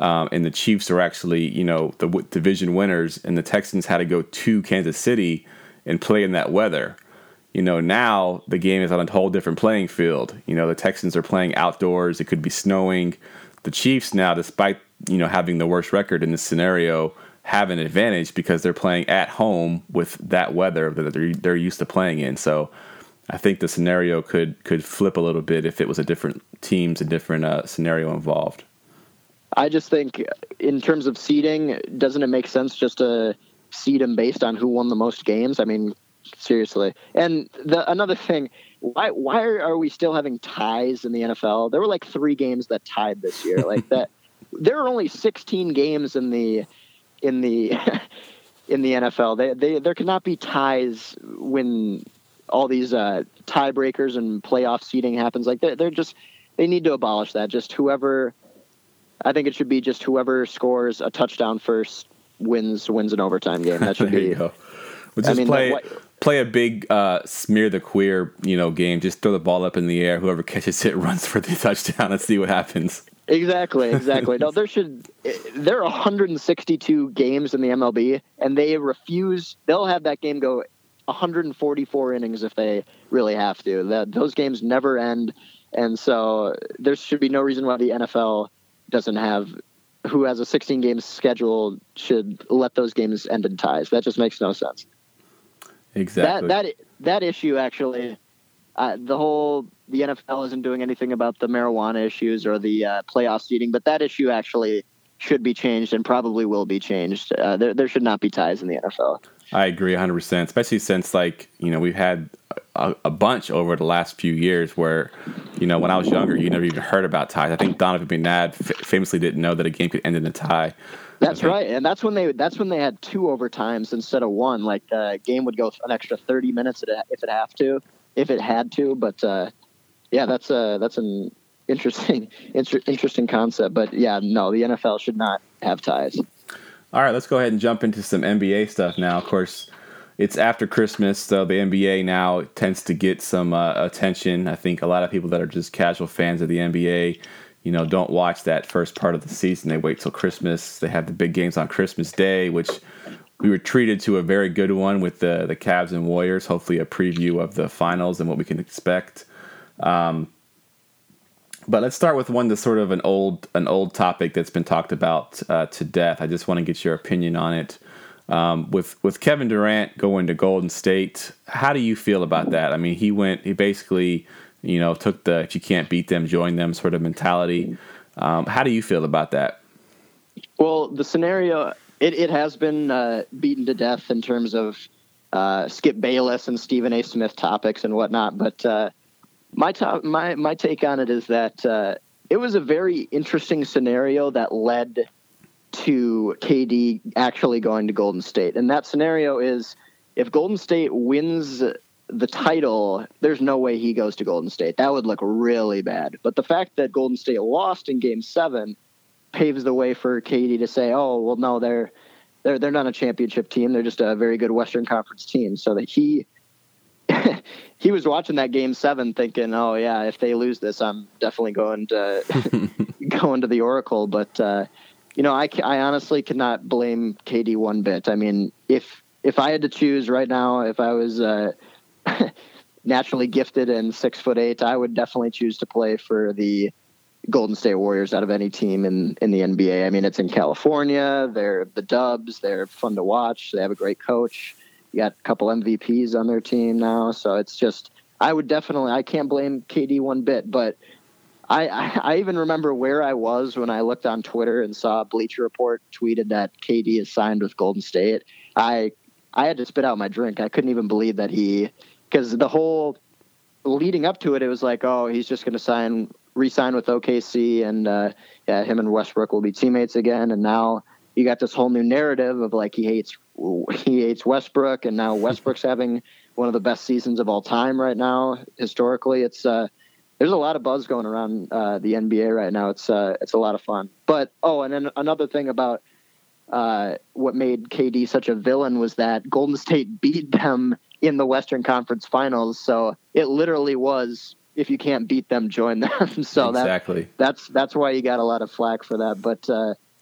Um, and the Chiefs are actually, you know, the w- division winners, and the Texans had to go to Kansas City and play in that weather. You know, now the game is on a whole different playing field. You know, the Texans are playing outdoors. It could be snowing. The Chiefs now, despite, you know, having the worst record in this scenario, have an advantage because they're playing at home with that weather that they're, they're used to playing in. So I think the scenario could could flip a little bit if it was a different teams, a different uh, scenario involved. I just think in terms of seeding, doesn't it make sense just to seed them based on who won the most games? I mean, seriously. And the, another thing, why why are we still having ties in the N F L? There were like three games that tied this year. Like that, there are only sixteen games in the in the in the N F L. They they there cannot be ties when all these uh, tiebreakers and playoff seeding happens. Like they're, they're just they need to abolish that. Just whoever. I think it should be just whoever scores a touchdown first wins wins an overtime game. That should there be. You go. We'll just I mean, play what, play a big uh, smear the queer, you know, game. Just throw the ball up in the air. Whoever catches it runs for the touchdown and see what happens. Exactly, exactly. No, there should. There are one hundred sixty-two games in the M L B, and they refuse. They'll have that game go one hundred forty-four innings if they really have to. That those games never end, and so there should be no reason why the N F L doesn't have, who has a sixteen game schedule should let those games end in ties. That just makes no sense. Exactly. That that that issue actually, uh, the whole the N F L isn't doing anything about the marijuana issues or the uh, playoff seeding, but that issue actually should be changed and probably will be changed. Uh, there there should not be ties in the N F L. I agree one hundred percent, especially since, like, you know, we've had a, a bunch over the last few years where, you know, when I was younger, you never even heard about ties. I think Donovan McNabb f- famously didn't know that a game could end in a tie. That's right, and that's when they that's when they had two overtimes instead of one. Like the game would go an extra thirty minutes if it have to, if it had to. But uh, yeah, that's a that's an interesting inter- interesting concept. But yeah, no, the N F L should not have ties. All right, let's go ahead and jump into some N B A stuff now. Of course, it's after Christmas, so the N B A now tends to get some uh, attention. I think a lot of people that are just casual fans of the N B A, you know, don't watch that first part of the season. They wait till Christmas. They have the big games on Christmas Day, which we were treated to a very good one with the, the Cavs and Warriors, hopefully a preview of the finals and what we can expect. Um, But let's start with one that's sort of an old an old topic that's been talked about uh, to death. I just want to get your opinion on it. Um, with with Kevin Durant going to Golden State, how do you feel about that? I mean, he went, he basically, you know, took the if you can't beat them, join them sort of mentality. Um, how do you feel about that? Well, the scenario, it, it has been uh, beaten to death in terms of uh, Skip Bayless and Stephen A. Smith topics and whatnot, but uh, My top, my my take on it is that uh, it was a very interesting scenario that led to K D actually going to Golden State. And that scenario is if Golden State wins the title, there's no way he goes to Golden State. That would look really bad. But the fact that Golden State lost in Game Seven paves the way for K D to say, "Oh, well, no, they're they're they're not a championship team. They're just a very good Western Conference team." So that he. He was watching that game seven thinking, oh, yeah, if they lose this, I'm definitely going to going to the Oracle. But, uh, you know, I, I honestly cannot blame K D one bit. I mean, if if I had to choose right now, if I was uh, naturally gifted and six foot eight, I would definitely choose to play for the Golden State Warriors out of any team in, in the N B A. I mean, it's in California. They're the Dubs. They're fun to watch. They have a great coach. You got a couple M V Ps on their team now. So it's just, I would definitely, I can't blame K D one bit, but I, I, I even remember where I was when I looked on Twitter and saw Bleacher Report tweeted that K D is signed with Golden State. I, I had to spit out my drink. I couldn't even believe that he, because the whole leading up to it, it was like, oh, he's just going to sign, re-sign with O K C and uh, yeah, him and Westbrook will be teammates again. And now you got this whole new narrative of like, he hates he hates Westbrook, and now Westbrook's having one of the best seasons of all time right now. Historically, it's uh, there's a lot of buzz going around uh, the N B A right now. It's uh, it's a lot of fun. But oh, and then another thing about uh, what made K D such a villain was that Golden State beat them in the Western Conference Finals. So it literally was, if you can't beat them, join them. so exactly. that, that's that's why you got a lot of flack for that. But uh,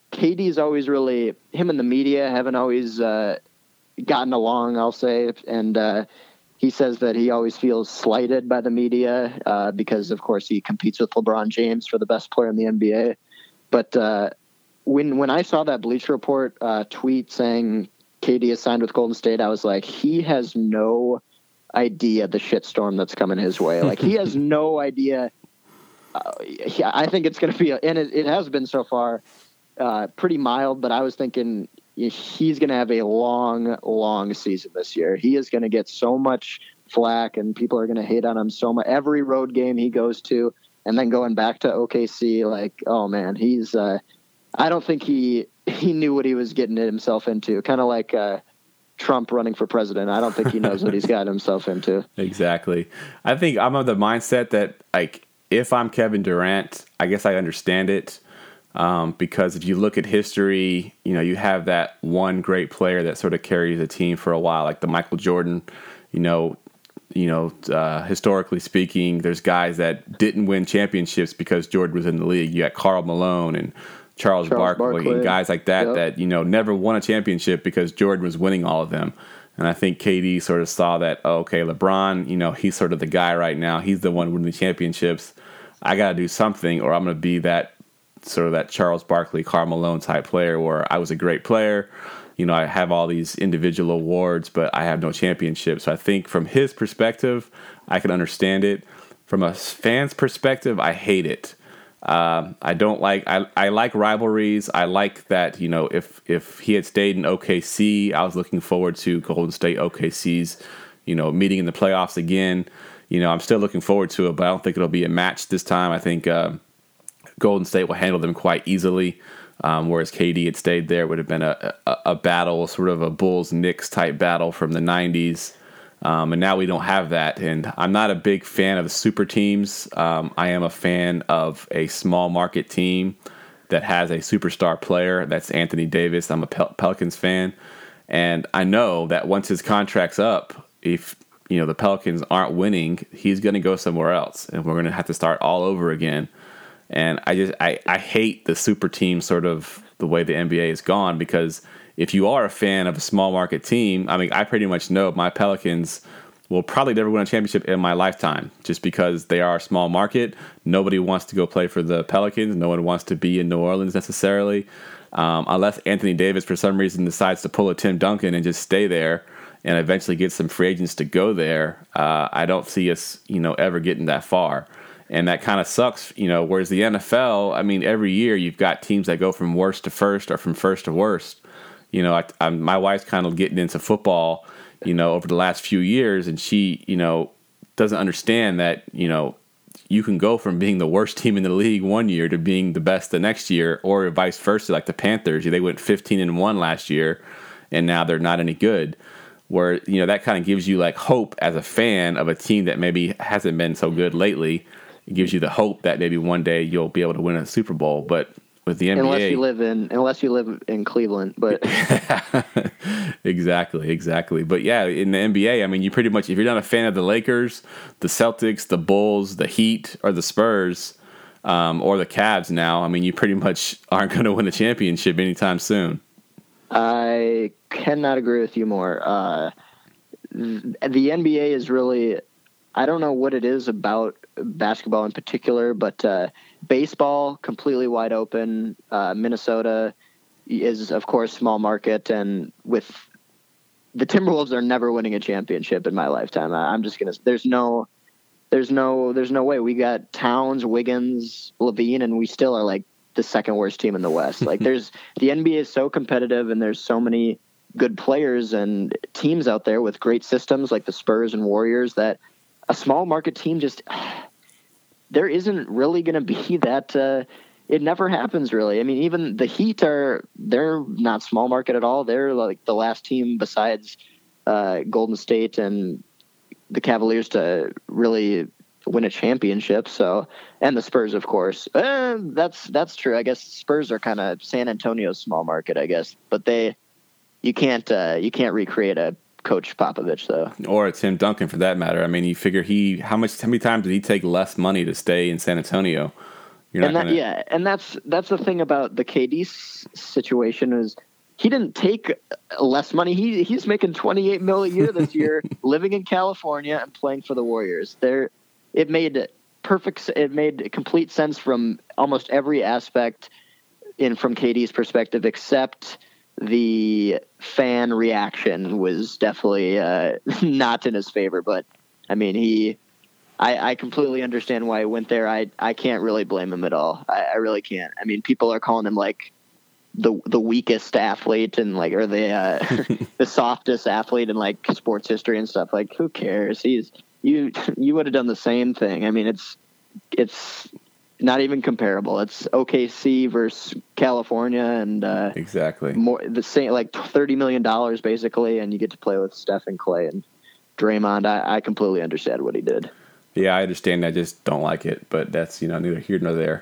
K D's always really, him and the media haven't always uh, gotten along, I'll say. And uh, he says that he always feels slighted by the media uh, because, of course, he competes with LeBron James for the best player in the N B A. But uh, when when I saw that Bleacher Report uh, tweet saying K D is signed with Golden State, I was like, he has no idea the shitstorm that's coming his way. Like, he has no idea. Uh, he, I think it's going to be, a, and it, it has been so far, uh, pretty mild, but I was thinking he's going to have a long, long season this year. He is going to get so much flack, and people are going to hate on him so much. Every road game he goes to, and then going back to O K C, like, oh, man, he's uh, – I don't think he he knew what he was getting himself into, kind of like uh, – Trump running for president. I don't think he knows what he's got himself into. Exactly. I think I'm of the mindset that, like, if I'm Kevin Durant, I guess I understand it. Um, because if you look at history, you know, you have that one great player that sort of carries a team for a while, like the Michael Jordan, you know, you know, uh, historically speaking, there's guys that didn't win championships because Jordan was in the league. You got Karl Malone and Charles, Charles Barkley, Barkley and guys like that, yep. that, you know, never won a championship because Jordan was winning all of them. And I think K D sort of saw that, oh, okay, LeBron, you know, he's sort of the guy right now. He's the one winning the championships. I got to do something, or I'm going to be that sort of that Charles Barkley, Karl Malone type player where I was a great player. You know, I have all these individual awards, but I have no championship. So I think from his perspective, I can understand it. From a fan's perspective, I hate it. Um, I don't like, I, I like rivalries. I like that, you know, if, if he had stayed in O K C, I was looking forward to Golden State O K C's, you know, meeting in the playoffs again. You know, I'm still looking forward to it, but I don't think it'll be a match this time. I think uh, Golden State will handle them quite easily. Um, whereas K D had stayed there, it would have been a, a, a battle, sort of a Bulls-Knicks type battle from the nineties. Um, and now we don't have that. And I'm not a big fan of the super teams. Um, I am a fan of a small market team that has a superstar player. That's Anthony Davis. I'm a Pel- Pelicans fan. And I know that once his contract's up, if you know the Pelicans aren't winning, he's going to go somewhere else. And we're going to have to start all over again. And I just I, I hate the super team sort of the way the N B A has gone, because if you are a fan of a small market team, I mean, I pretty much know my Pelicans will probably never win a championship in my lifetime just because they are a small market. Nobody wants to go play for the Pelicans. No one wants to be in New Orleans necessarily, um, unless Anthony Davis for some reason decides to pull a Tim Duncan and just stay there and eventually get some free agents to go there. Uh, I don't see us, you know, ever getting that far. And that kind of sucks, you know, whereas the N F L, I mean, every year you've got teams that go from worst to first or from first to worst. You know, I, I'm, my wife's kind of getting into football, you know, over the last few years, and she, you know, doesn't understand that, you know, you can go from being the worst team in the league one year to being the best the next year, or vice versa, like the Panthers. They went fifteen and one last year, and now they're not any good. Where, you know, that kind of gives you like hope as a fan of a team that maybe hasn't been so good lately. It gives you the hope that maybe one day you'll be able to win a Super Bowl, but with the N B A, unless you live in unless you live in Cleveland, but exactly, exactly. But yeah, in the N B A, I mean, you pretty much, if you're not a fan of the Lakers, the Celtics, the Bulls, the Heat, or the Spurs, um, or the Cavs, now, I mean, you pretty much aren't going to win a championship anytime soon. I cannot agree with you more. Uh, the N B A is really, I don't know what it is about basketball in particular, but uh, baseball completely wide open. Uh, Minnesota is, of course, small market, and with the Timberwolves are never winning a championship in my lifetime. I, I'm just gonna. There's no, there's no, there's no way. We got Towns, Wiggins, Levine, and we still are like the second worst team in the West. Like, there's the N B A is so competitive, and there's so many good players and teams out there with great systems, like the Spurs and Warriors, that a small market team just. There isn't really going to be that. Uh, it never happens, really. I mean, even the Heat are, they're not small market at all. They're like the last team besides uh, Golden State and the Cavaliers to really win a championship. So, and the Spurs, of course. Eh, that's that's true. I guess Spurs are kind of San Antonio's small market, I guess. But they, you can't uh, you can't recreate a Coach Popovich, though, or Tim Duncan for that matter. I mean, you figure he how much how many times did he take less money to stay in San Antonio? You're and not that, gonna... yeah, and that's that's the thing about the K D situation is he didn't take less money. He he's making twenty-eight mil a year this year, living in California and playing for the Warriors. There, it made perfect. It made complete sense from almost every aspect in from K D's perspective, except the fan reaction was definitely uh, not in his favor. But I mean, he. I, I completely understand why he went there. I I can't really blame him at all. I, I really can't. I mean, people are calling him like the the weakest athlete and like or the uh, the softest athlete in like sports history and stuff. Like, who cares? He's you you would have done the same thing. I mean, it's it's not even comparable. It's O K C versus California and uh, exactly more the same like thirty million dollars basically, and you get to play with Steph and Clay and Draymond. I, I completely understand what he did. Yeah, I understand. I just don't like it, but that's, you know, neither here nor there.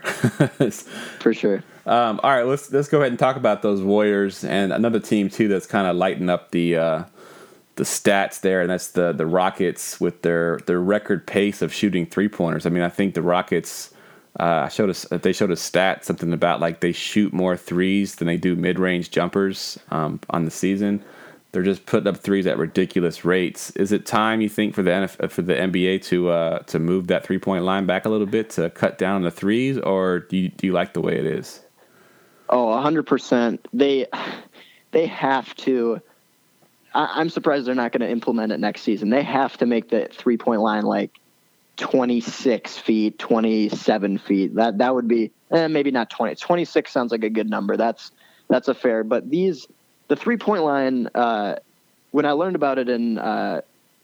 For sure. Um, all right, let's let's go ahead and talk about those Warriors and another team too that's kind of lighting up the uh, the stats there, and that's the the Rockets with their their record pace of shooting three pointers. I mean, I think the Rockets uh, showed us they showed a stat something about like they shoot more threes than they do mid range jumpers um, on the season. They're just putting up threes at ridiculous rates. Is it time, you think, for the N F L, for the N B A to uh, to move that three point line back a little bit to cut down on the threes, or do you, do you like the way it is? Oh, a hundred percent. They they have to. I, I'm surprised they're not going to implement it next season. They have to make the three point line like twenty-six feet, twenty-seven feet. That that would be eh, maybe not twenty. twenty-six sounds like a good number. That's that's a fair. But these. The three-point line, uh, when I learned about it in, uh,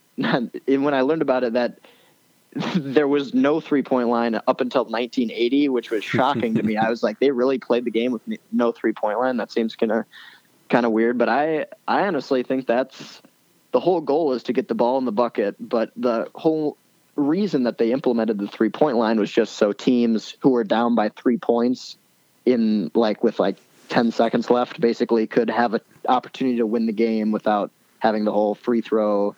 in when I learned about it that there was no three-point line up until nineteen eighty, which was shocking to me. I was like, they really played the game with no three-point line? That seems kind of kind of weird. But I, I honestly think that's the whole goal is to get the ball in the bucket. But the whole reason that they implemented the three-point line was just so teams who were down by three points in like with like ten seconds left basically could have an opportunity to win the game without having the whole free throw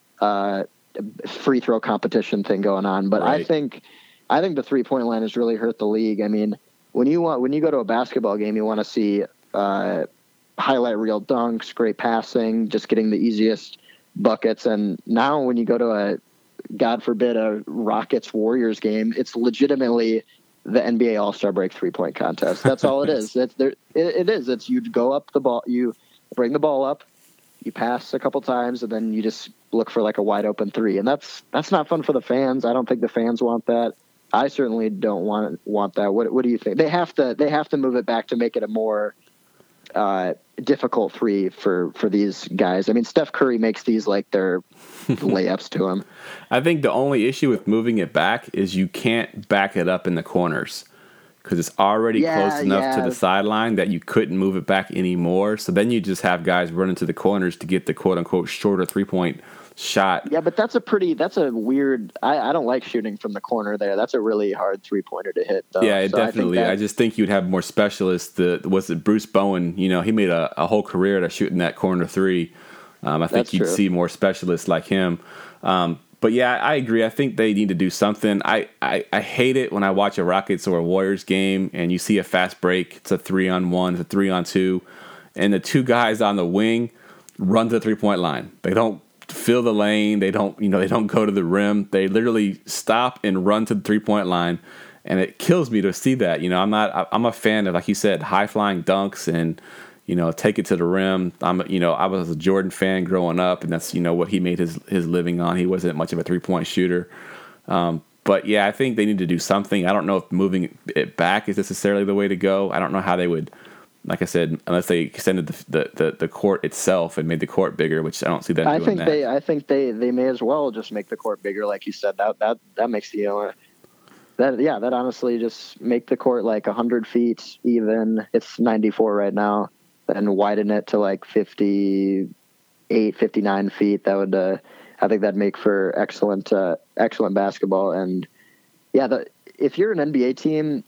uh, free throw competition thing going on. But right. I think I think the three point line has really hurt the league. I mean, when you want when you go to a basketball game, you want to see uh, highlight reel dunks, great passing, just getting the easiest buckets. And now when you go to a, God forbid, a Rockets Warriors game, it's legitimately the N B A All-Star Break three-point contest. That's all it is. It's there. It, it is. It's you go up the ball, you bring the ball up, you pass a couple times, and then you just look for like a wide-open three. And that's that's not fun for the fans. I don't think the fans want that. I certainly don't want want that. What What do you think? They have to they have to move it back to make it a more uh, difficult three for for these guys. I mean, Steph Curry makes these like their layups to him. I think the only issue with moving it back is you can't back it up in the corners because it's already yeah, close enough yeah. to the sideline that you couldn't move it back anymore. So then you just have guys running to the corners to get the quote-unquote shorter three-point shot. Yeah, but that's a pretty, that's a weird, I, I don't like shooting from the corner there. That's a really hard three-pointer to hit, though. Yeah, it so definitely. I, that, I just think you'd have more specialists. The, was it Bruce Bowen? You know, he made a, a whole career out of shooting that corner three. Um, I think That's you'd true. see more specialists like him. Um, but yeah, I agree. I think they need to do something. I, I, I hate it when I watch a Rockets or a Warriors game and you see a fast break. It's a three on one, it's a three on two, and the two guys on the wing run to the three point line. They don't fill the lane. They don't, you know, they don't go to the rim. They literally stop and run to the three point line, and it kills me to see that. You know, I'm not. I'm a fan of, like you said, high flying dunks and, you know, take it to the rim. I'm, you know, I was a Jordan fan growing up, and that's, you know, what he made his, his living on. He wasn't much of a three-point shooter. Um, but, yeah, I think they need to do something. I don't know if moving it back is necessarily the way to go. I don't know how they would, like I said, unless they extended the the, the, the court itself and made the court bigger, which I don't see them I doing think that. They, I think they, they may as well just make the court bigger, like you said. That that, that makes the, uh, that yeah, that honestly just make the court like one hundred feet even. It's ninety-four right now. And widen it to like fifty-eight, fifty-nine feet. That would, uh, I think that'd make for excellent, uh, excellent basketball. And yeah, the, if you're an N B A team,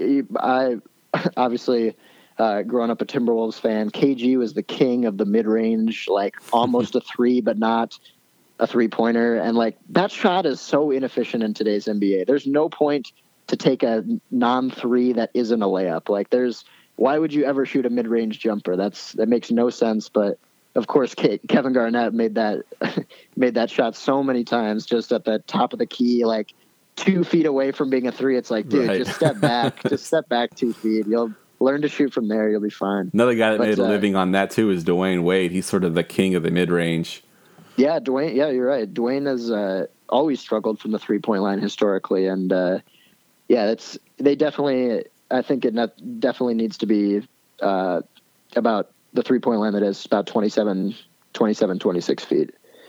I obviously, uh, growing up a Timberwolves fan, K G was the king of the mid-range, like almost a three, but not a three-pointer. And like that shot is so inefficient in today's N B A. There's no point to to take a non-three that isn't a layup. Like, there's why would you ever shoot a mid-range jumper? That's that makes no sense. But of course, Kevin Garnett made that made that shot so many times, just at the top of the key, like two feet away from being a three. It's like, dude, right. just step back, just step back two feet. You'll learn to shoot from there. You'll be fine. Another guy that but, made a uh, living on that too is Dwayne Wade. He's sort of the king of the mid-range. Yeah, Dwayne. Yeah, you're right. Dwayne has uh, always struggled from the three-point line historically, and uh, yeah, it's they definitely. I think it not, definitely needs to be uh, about the three-point line that is about twenty-seven, twenty-seven, twenty-six feet.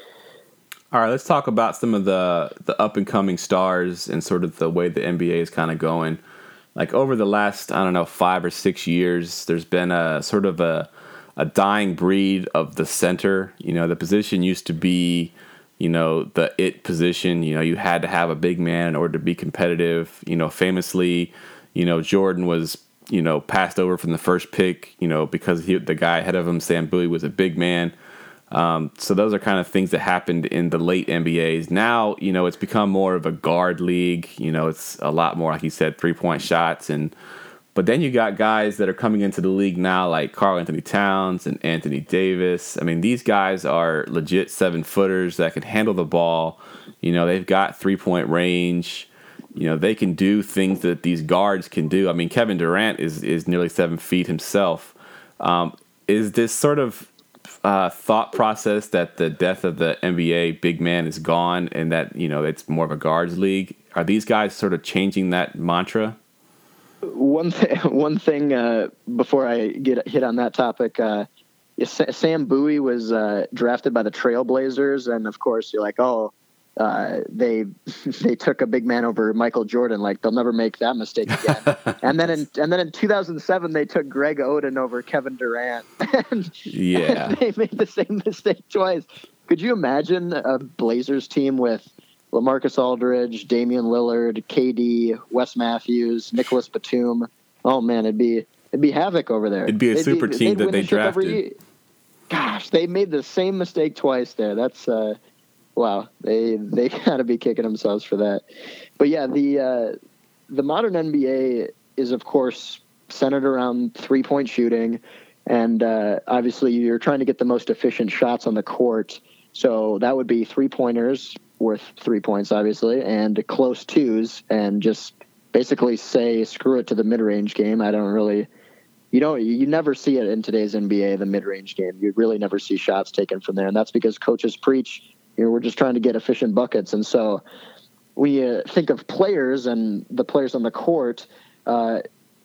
All right, let's talk about some of the the up-and-coming stars and sort of the way the N B A is kind of going. Like over the last, I don't know, five or six years, there's been a sort of a a dying breed of the center. You know, the position used to be, you know, the it position. You know, you had to have a big man in order to be competitive. You know, famously, you know, Jordan was, you know, passed over from the first pick, you know, because he, the guy ahead of him, Sam Bowie, was a big man. Um, so those are kind of things that happened in the late N B As. Now, you know, it's become more of a guard league. You know, it's a lot more, like you said, three-point shots. And but then you got guys that are coming into the league now, like Karl Anthony Towns and Anthony Davis. I mean, these guys are legit seven-footers that can handle the ball. You know, they've got three-point range. You know, they can do things that these guards can do. I mean, Kevin Durant is is nearly seven feet himself. Um, is this sort of uh, thought process that the death of the N B A big man is gone and that, you know, it's more of a guards league? Are these guys sort of changing that mantra? One thing, one thing uh, before I get hit on that topic, uh, Sam Bowie was uh, drafted by the Trailblazers, and of course you're like, oh, uh, they they took a big man over Michael Jordan. Like, they'll never make that mistake again. and then in and then in two thousand seven they took Greg Oden over Kevin Durant. and, yeah, and they made the same mistake twice. Could you imagine a Blazers team with LaMarcus Aldridge, Damian Lillard, K D, Wes Matthews, Nicholas Batum? Oh man, it'd be it'd be havoc over there. It'd be a they'd super be, team that win they a chip every drafted. year. Gosh, they made the same mistake twice there. That's uh, wow. They they gotta be kicking themselves for that. But yeah, the uh, the modern N B A is of course centered around three point shooting, and uh, obviously you're trying to get the most efficient shots on the court. So that would be three pointers worth three points, obviously, and close twos, and just basically say screw it to the mid-range game. I don't really, you don't, you never see it in today's N B A, the mid-range game. You really never see shots taken from there, and that's because coaches preach, you know, we're just trying to get efficient buckets. And so we uh, think of players and the players on the court. Uh,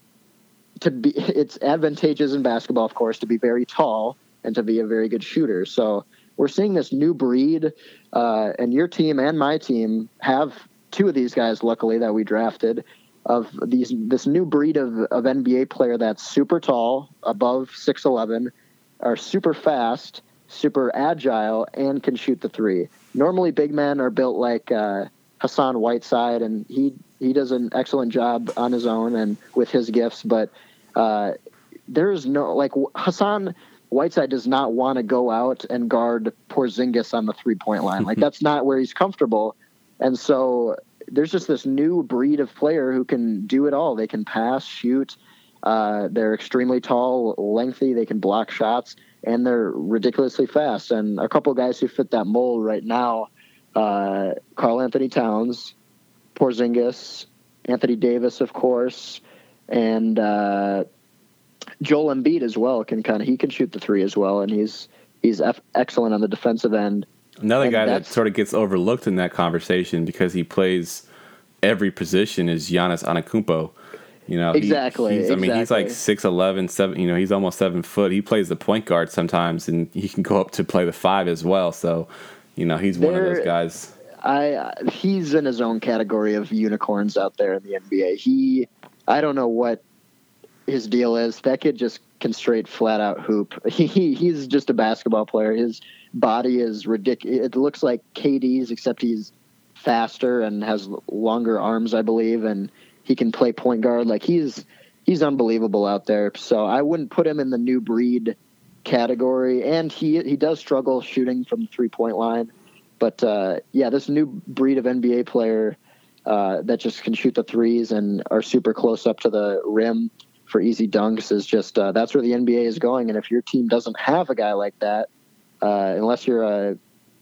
to be, it's advantageous in basketball, of course, to be very tall and to be a very good shooter. So we're seeing this new breed, uh, and your team and my team have two of these guys, luckily, that we drafted, of these this new breed of, of N B A player that's super tall, above six eleven, are super fast, super agile, and can shoot the three. Normally, big men are built like uh, Hassan Whiteside, and he, he does an excellent job on his own and with his gifts, but uh, there's no, like, Hassan Whiteside does not want to go out and guard Porzingis on the three-point line. Like, that's not where he's comfortable. And so there's just this new breed of player who can do it all. They can pass, shoot. Uh, they're extremely tall, lengthy. They can block shots, and they're ridiculously fast. And a couple guys who fit that mold right now, uh, Karl Anthony Towns, Porzingis, Anthony Davis, of course, and uh, Joel Embiid as well can kind of he can shoot the three as well, and he's he's eff- excellent on the defensive end. Another and guy that sort of gets overlooked in that conversation because he plays every position is Giannis Antetokounmpo. You know, exactly. He, he's, exactly. I mean, he's like six eleven, seven. You know, he's almost seven foot. He plays the point guard sometimes, and he can go up to play the five as well. So, you know, he's one there, of those guys. I he's in his own category of unicorns out there in the N B A. He, I don't know what his deal is. That kid just can straight flat out hoop. He he's just a basketball player. His body is ridiculous. It looks like K D's, except he's faster and has longer arms, I believe, and he can play point guard. Like, he's he's unbelievable out there. So I wouldn't put him in the new breed category. And he he does struggle shooting from the three point line. But uh, yeah, this new breed of N B A player, uh, that just can shoot the threes and are super close up to the rim for easy dunks is just uh, that's where the N B A is going. And if your team doesn't have a guy like that, uh, unless you're a,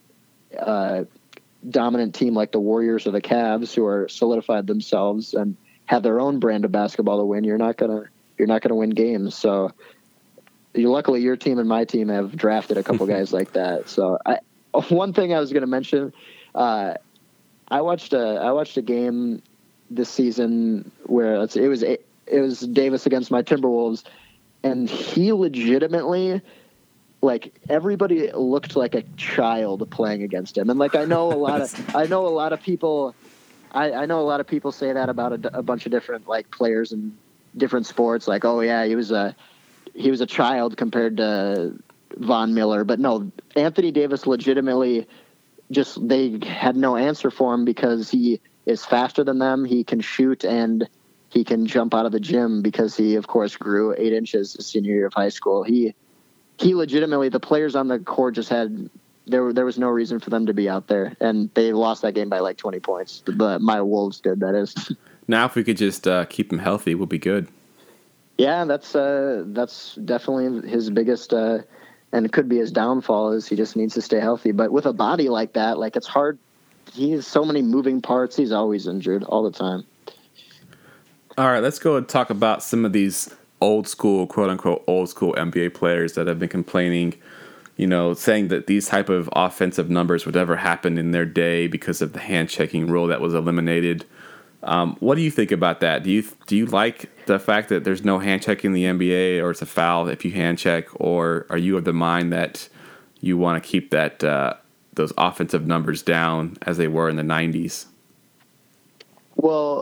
a dominant team like the Warriors or the Cavs who are solidified themselves and have their own brand of basketball to win, you're not gonna you're not gonna win games. So you, luckily your team and my team have drafted a couple guys like that. So I, one thing I was going to mention, uh, I watched a I watched a game this season where it's, it was it was Davis against my Timberwolves, and he legitimately, like, everybody looked like a child playing against him. And like I know a lot of I know a lot of people I, I know a lot of people say that about a, a bunch of different like players in different sports, like, oh yeah, he was a he was a child compared to Von Miller. But no, Anthony Davis legitimately just, they had no answer for him because he is faster than them. He can shoot and he can jump out of the gym because he, of course, grew eight inches his senior year of high school. He he legitimately, the players on the court just had, there there was no reason for them to be out there. And they lost that game by like twenty points. But my Wolves did, that is. Now if we could just uh, keep him healthy, we'll be good. Yeah, that's uh, that's definitely his biggest, uh, and it could be his downfall, is he just needs to stay healthy. But with a body like that, like, it's hard. He has so many moving parts. He's always injured all the time. All right, let's go and talk about some of these old school, quote unquote, old school N B A players that have been complaining, you know, saying that these type of offensive numbers would never happen in their day because of the hand checking rule that was eliminated. Um, what do you think about that? Do you do you like the fact that there's no hand checking in the N B A, or it's a foul if you hand check, or are you of the mind that you want to keep that uh, those offensive numbers down as they were in the nineties? Well,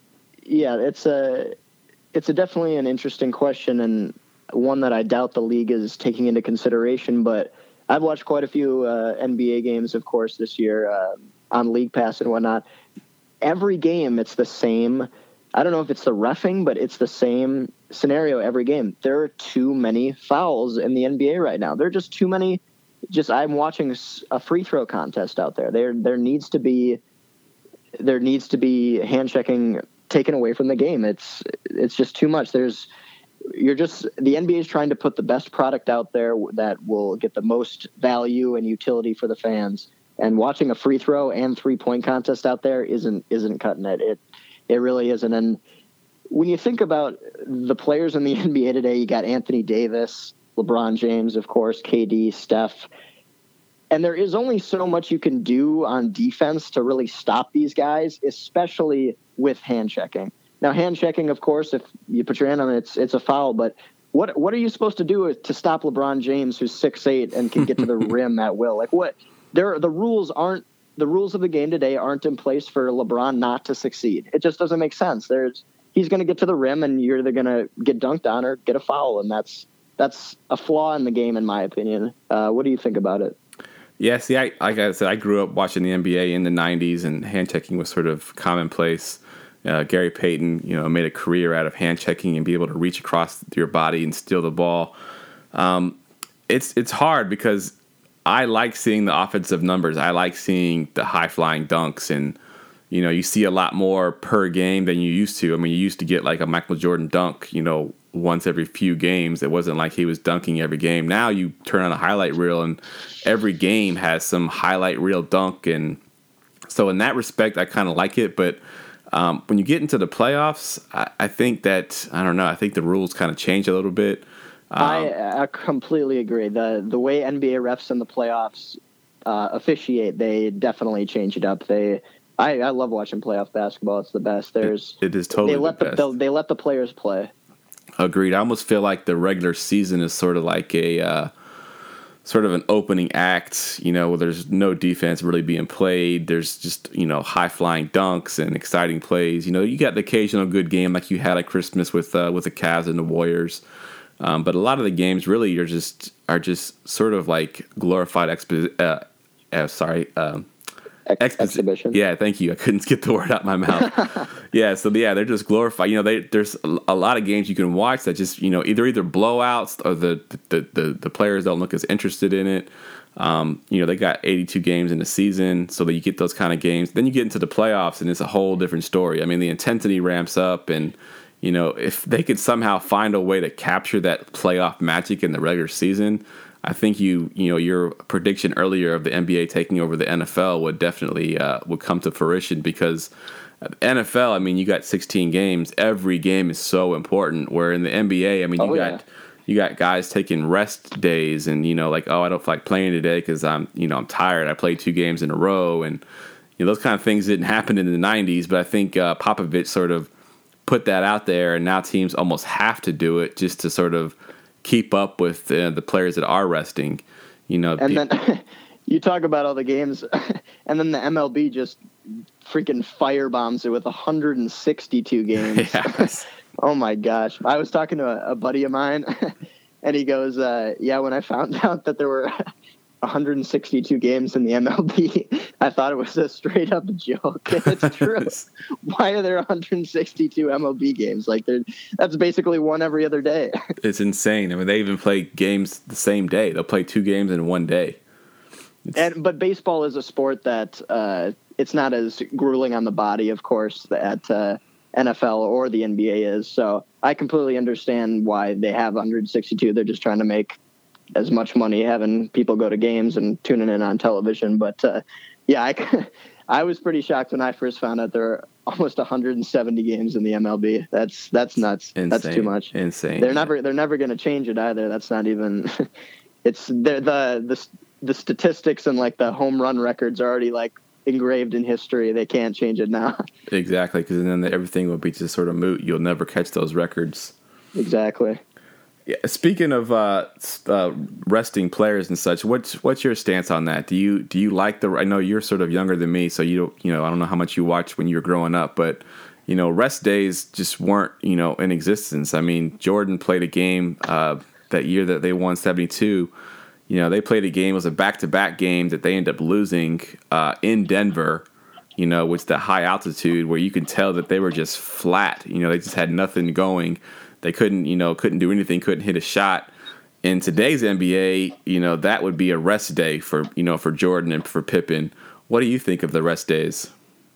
yeah, it's a it's a definitely an interesting question, and one that I doubt the league is taking into consideration. But I've watched quite a few uh, N B A games, of course, this year uh, on League Pass and whatnot. Every game, it's the same. I don't know if it's the reffing, but it's the same scenario every game. There are too many fouls in the N B A right now. There are just too many. Just I'm watching a free throw contest out there. There, there needs to be, there needs to be hand checking taken away from the game. It's, it's just too much. There's, you're just the N B A is trying to put the best product out there that will get the most value and utility for the fans. And watching a free throw and three point contest out there isn't isn't cutting it. It it really isn't. And when you think about the players in the N B A today, you got Anthony Davis, LeBron James, of course, K D, Steph. And there is only so much you can do on defense to really stop these guys, especially with hand checking. Now, hand checking, of course, if you put your hand on it, it's it's a foul. But what what are you supposed to do to stop LeBron James, who's six eight and can get to the rim at will? Like, what? There, the rules aren't the rules of the game today aren't in place for LeBron not to succeed. It just doesn't make sense. There's he's going to get to the rim, and you're either going to get dunked on or get a foul, and that's that's a flaw in the game, in my opinion. Uh, what do you think about it? Yeah, see, I, like I said, I grew up watching the N B A in the nineties, and hand checking was sort of commonplace. Uh, Gary Payton, you know, made a career out of hand checking and be able to reach across your body and steal the ball. Um, it's it's hard because I like seeing the offensive numbers. I like seeing the high-flying dunks, and, you know, you see a lot more per game than you used to. I mean, you used to get like a Michael Jordan dunk, you know, once every few games. It wasn't like he was dunking every game. Now you turn on a highlight reel, and every game has some highlight reel dunk. And so in that respect, I kind of like it. But um, when you get into the playoffs, I, I think that, I don't know, I think the rules kind of change a little bit. Um, I, I completely agree. The the way N B A refs in the playoffs uh, officiate, they definitely change it up. They, I, I love watching playoff basketball. It's the best. There's it, it is totally they let the the, best. the they let the players play. Agreed. I almost feel like the regular season is sort of like a uh, sort of an opening act. You know, where there's no defense really being played. There's just, you know, high flying dunks and exciting plays. You know, you got the occasional good game like you had at Christmas with uh, with the Cavs and the Warriors. Um, but a lot of the games really are just are just sort of like glorified expo- uh, uh, sorry, um, Ex- expo- exhibition. Yeah, thank you. I couldn't get the word out of my mouth. yeah, so yeah, they're just glorified. You know, they, there's a lot of games you can watch that just, you know, either either blowouts or the the, the, the players don't look as interested in it. Um, you know, they got eighty-two games in the season, so that you get those kind of games. Then you get into the playoffs, and it's a whole different story. I mean, the intensity ramps up, and, you know, if they could somehow find a way to capture that playoff magic in the regular season, I think you, you know, your prediction earlier of the N B A taking over the N F L would definitely uh, would come to fruition, because N F L, I mean, you got sixteen games. Every game is so important, where in the N B A, I mean, you oh, got... Yeah. You got guys taking rest days, and, you know, like, oh, I don't feel like playing today because I'm, you know, I'm tired. I played two games in a row, and, you know, those kind of things didn't happen in the nineties. But I think uh, Popovich sort of put that out there, and now teams almost have to do it just to sort of keep up with uh, the players that are resting. You know, and pe- then you talk about all the games, and then the M L B just freaking firebombs it with one hundred sixty-two games. Yes. Oh my gosh. I was talking to a, a buddy of mine, and he goes, uh, yeah, when I found out that there were one hundred sixty-two games in the M L B, I thought it was a straight up joke. And it's true. Why are there one hundred sixty-two M L B games? Like, that's basically one every other day. It's insane. I mean, they even play games the same day. They'll play two games in one day. It's... And But baseball is a sport that uh, it's not as grueling on the body, of course, that uh, N F L or the N B A is. So I completely understand why they have one hundred sixty-two. They're just trying to make as much money having people go to games and tuning in on television. But uh, yeah, I, I was pretty shocked when I first found out there were almost one hundred seventy games in the M L B. That's that's nuts. Insane. That's too much. Insane. They're never they're never going to change it either. That's not even. It's the the the the statistics and like the home run records are already like engraved in history. They can't change it now. Exactly, because then everything will be just sort of moot. You'll never catch those records. Exactly. Yeah. Speaking of uh, uh, resting players and such, what's what's your stance on that? Do you do you like the? I know you're sort of younger than me, so you don't, you know, I don't know how much you watched when you were growing up, but, you know, rest days just weren't, you know, in existence. I mean, Jordan played a game uh, that year that they won seventy-two. You know, they played a game, it was a back-to-back game that they ended up losing uh, in Denver, you know, which the high altitude where you can tell that they were just flat. You know, they just had nothing going. They couldn't, you know, couldn't do anything, couldn't hit a shot. In today's N B A, you know, that would be a rest day for, you know, for Jordan and for Pippen. What do you think of the rest days?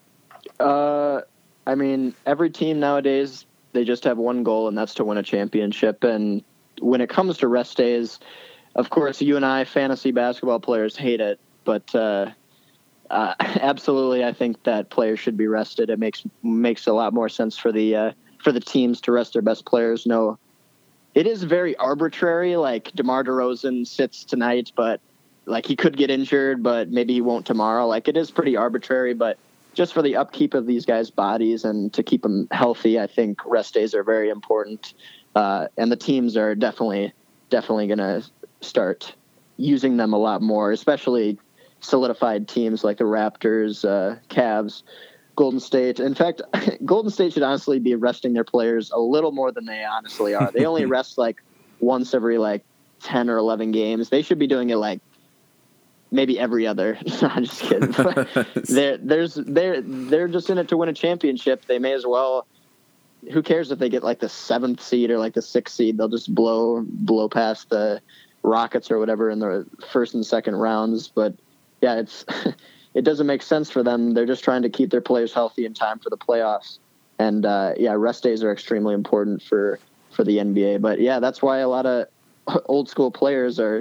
Uh, I mean, every team nowadays, they just have one goal, and that's to win a championship. And when it comes to rest days, of course, you and I, fantasy basketball players, hate it, but uh, uh, absolutely, I think that players should be rested. It makes makes a lot more sense for the uh, for the teams to rest their best players. No, it is very arbitrary. Like DeMar DeRozan sits tonight, but like he could get injured, but maybe he won't tomorrow. Like it is pretty arbitrary, but just for the upkeep of these guys' bodies and to keep them healthy, I think rest days are very important, uh, and the teams are definitely definitely going to start using them a lot more, especially solidified teams like the Raptors, uh, Cavs, Golden State. In fact, Golden State should honestly be resting their players a little more than they honestly are. They only rest like once every like ten or eleven games. They should be doing it like maybe every other. No, I'm just kidding. they're, there's, they're, they're just in it to win a championship. They may as well. Who cares if they get like the seventh seed or like the sixth seed? They'll just blow blow past the Rockets or whatever in the first and second rounds. But yeah, it's it doesn't make sense for them. They're just trying to keep their players healthy in time for the playoffs. And uh, yeah, rest days are extremely important for, for the N B A. But yeah, that's why a lot of old school players are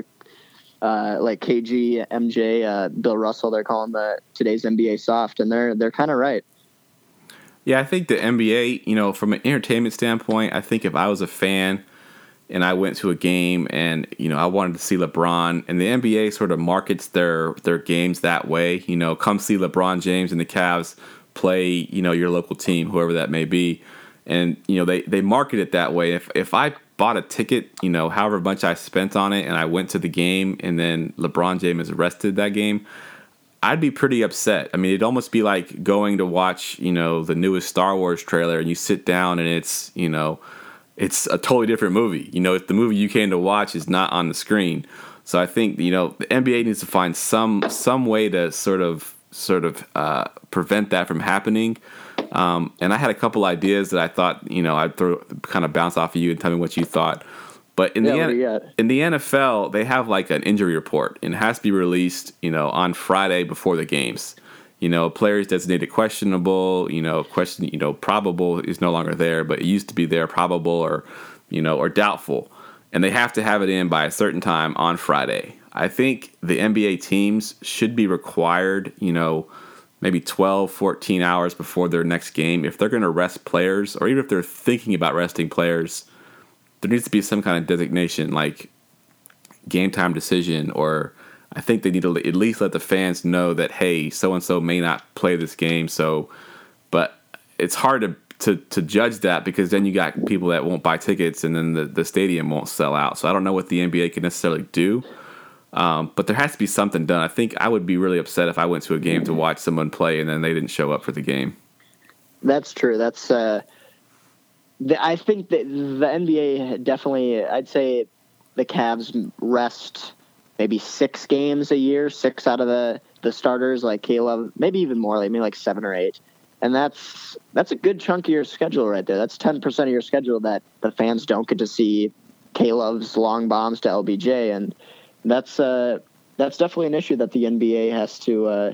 uh, like K G, M J, uh, Bill Russell. They're calling the today's N B A soft, and they're they're kind of right. Yeah, I think the N B A, you know, from an entertainment standpoint, I think if I was a fan and I went to a game and, you know, I wanted to see LeBron, and the N B A sort of markets their their games that way, you know, come see LeBron James and the Cavs play, you know, your local team, whoever that may be. And, you know, they, they market it that way. If if I bought a ticket, you know, however much I spent on it, and I went to the game and then LeBron James arrested that game, I'd be pretty upset. I mean, it'd almost be like going to watch, you know, the newest Star Wars trailer, and you sit down and it's, you know, it's a totally different movie. You know, if the movie you came to watch is not on the screen. So I think, you know, the N B A needs to find some some way to sort of sort of uh, prevent that from happening. Um, and I had a couple ideas that I thought, you know, I'd throw, kind of bounce off of you and tell me what you thought. But in Yeah, the what N- do you got? in the N F L, they have like an injury report, and it has to be released, you know, on Friday before the games. You know, players designated questionable, you know, question, you know, probable is no longer there, but it used to be there, probable or, you know, or doubtful, and they have to have it in by a certain time on Friday. I think the N B A teams should be required, you know, maybe twelve, fourteen hours before their next game, if they're going to rest players, or even if they're thinking about resting players. There needs to be some kind of designation, like game time decision, or I think they need to at least let the fans know that, hey, so-and-so may not play this game. So, but it's hard to, to, to judge that, because then you got people that won't buy tickets, and then the, the stadium won't sell out. So I don't know what the N B A can necessarily do, um, but there has to be something done. I think I would be really upset if I went to a game to watch someone play and then they didn't show up for the game. That's true. That's uh, the, I think that the N B A definitely, I'd say the Cavs rest maybe six games a year, six out of the, the starters, like Caleb, maybe even more, like maybe like seven or eight. And that's that's a good chunk of your schedule right there. That's ten percent of your schedule that the fans don't get to see Caleb's long bombs to L B J. And that's uh, that's definitely an issue that the N B A has to uh,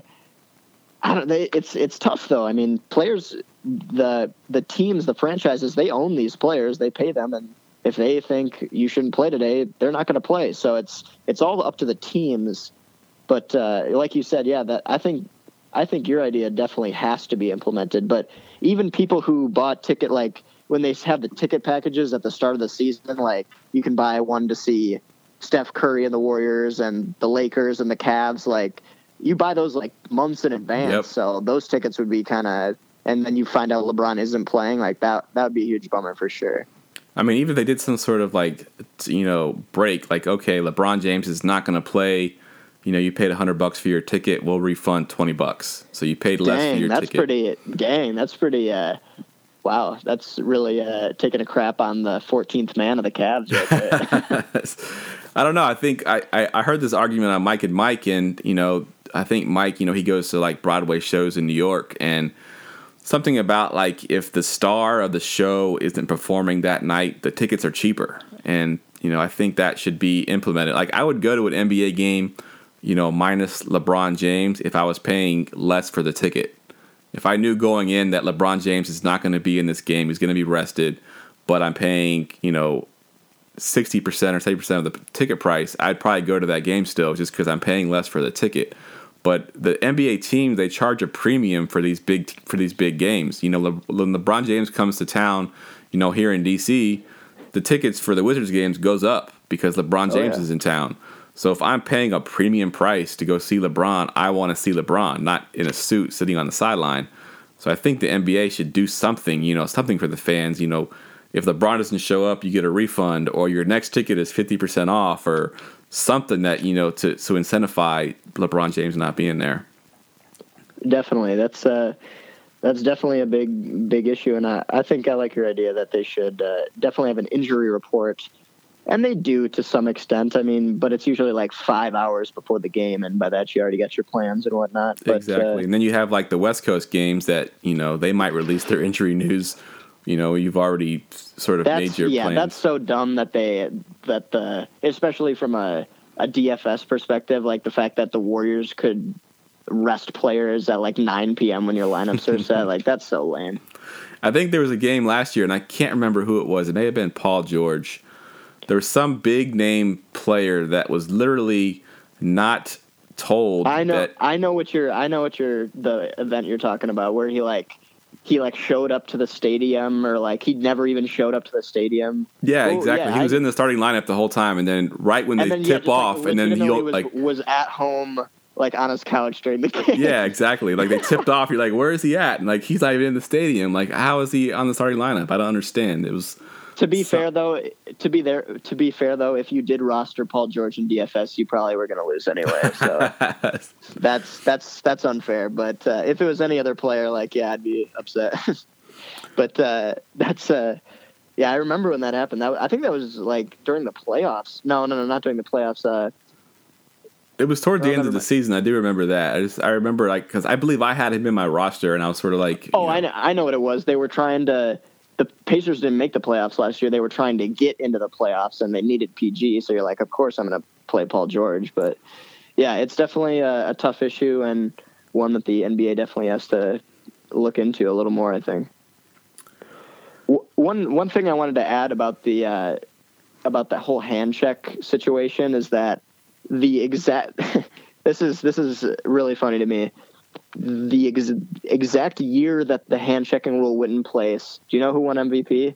I don't they, it's it's tough though. I mean, players, the the teams, the franchises, they own these players, they pay them, and if they think you shouldn't play today, they're not going to play. So it's it's all up to the teams. But uh, like you said, yeah, that I think I think your idea definitely has to be implemented. But even people who bought ticket, like when they have the ticket packages at the start of the season, like you can buy one to see Steph Curry and the Warriors and the Lakers and the Cavs, like you buy those like months in advance. Yep. So those tickets would be kind of, and then you find out LeBron isn't playing, like that, that would be a huge bummer for sure. I mean, even if they did some sort of like, you know, break, like, okay, LeBron James is not going to play. You know, you paid a hundred bucks for your ticket, we'll refund twenty bucks. So you paid less dang, for your that's ticket. Pretty, dang, that's pretty, uh, wow, that's really uh, taking a crap on the fourteenth man of the Cavs right there. I don't know. I think I, I, I heard this argument on Mike and Mike, and, you know, I think Mike, you know, he goes to like Broadway shows in New York, and something about like if the star of the show isn't performing that night, the tickets are cheaper. And, you know, I think that should be implemented. Like I would go to an N B A game, you know, minus LeBron James if I was paying less for the ticket. If I knew going in that LeBron James is not going to be in this game, he's going to be rested, but I'm paying, you know, sixty percent or seventy percent of the ticket price, I'd probably go to that game still just because I'm paying less for the ticket. But the N B A teams, they charge a premium for these big for these big games. You know, Le- when LeBron James comes to town, you know, here in D C, the tickets for the Wizards games goes up because LeBron James oh, yeah. is in town. So if I'm paying a premium price to go see LeBron, I want to see LeBron, not in a suit sitting on the sideline. So I think the N B A should do something, you know, something for the fans. You know, if LeBron doesn't show up, you get a refund, or your next ticket is fifty percent off, or something that, you know, to, to incentivize LeBron James not being there. Definitely. That's uh, that's definitely a big, big issue. And I, I think I like your idea that they should uh, definitely have an injury report. And they do to some extent. I mean, but it's usually like five hours before the game, and by that you already got your plans and whatnot. But, exactly. Uh, and then you have like the West Coast games that, you know, they might release their injury news. You know, you've already sort of made your yeah, plans. Yeah, that's so dumb that they that the especially from a, a D F S perspective, like the fact that the Warriors could rest players at like nine p.m. when your lineups are set, like that's so lame. I think there was a game last year, and I can't remember who it was. It may have been Paul George. There was some big name player that was literally not told. I know. That, I know what you're. I know what you're. The event you're talking about, where he like he like showed up to the stadium, or like he never even showed up to the stadium. Yeah, well, exactly. Yeah, he was I, in the starting lineup the whole time, and then right when they then, tip yeah, off, like, and then you was, like was at home. Like on his couch during the game. Yeah, exactly. Like they tipped off. You're like, where is he at? And like he's not even in the stadium. Like how is he on the starting lineup? I don't understand. It was. To be so- fair though, to be there, to be fair though, if you did roster Paul George in D F S, you probably were going to lose anyway. So that's that's that's unfair. But uh, if it was any other player, like yeah, I'd be upset. but uh, that's uh, yeah, I remember when that happened. That I think that was like during the playoffs. No, no, no, not during the playoffs. Uh, It was toward the oh, end of the mind. season. I do remember that. I just I remember like because I believe I had him in my roster, and I was sort of like, oh, you know, I know, I know what it was. They were trying to the Pacers didn't make the playoffs last year. They were trying to get into the playoffs, and they needed P G. So you're like, of course I'm going to play Paul George. But yeah, it's definitely a, a tough issue and one that the N B A definitely has to look into a little more, I think. W- one one thing I wanted to add about the uh, about the whole hand check situation is that the exact this is this is really funny to me. The ex- exact year that the hand checking rule went in place, do you know who won M V P?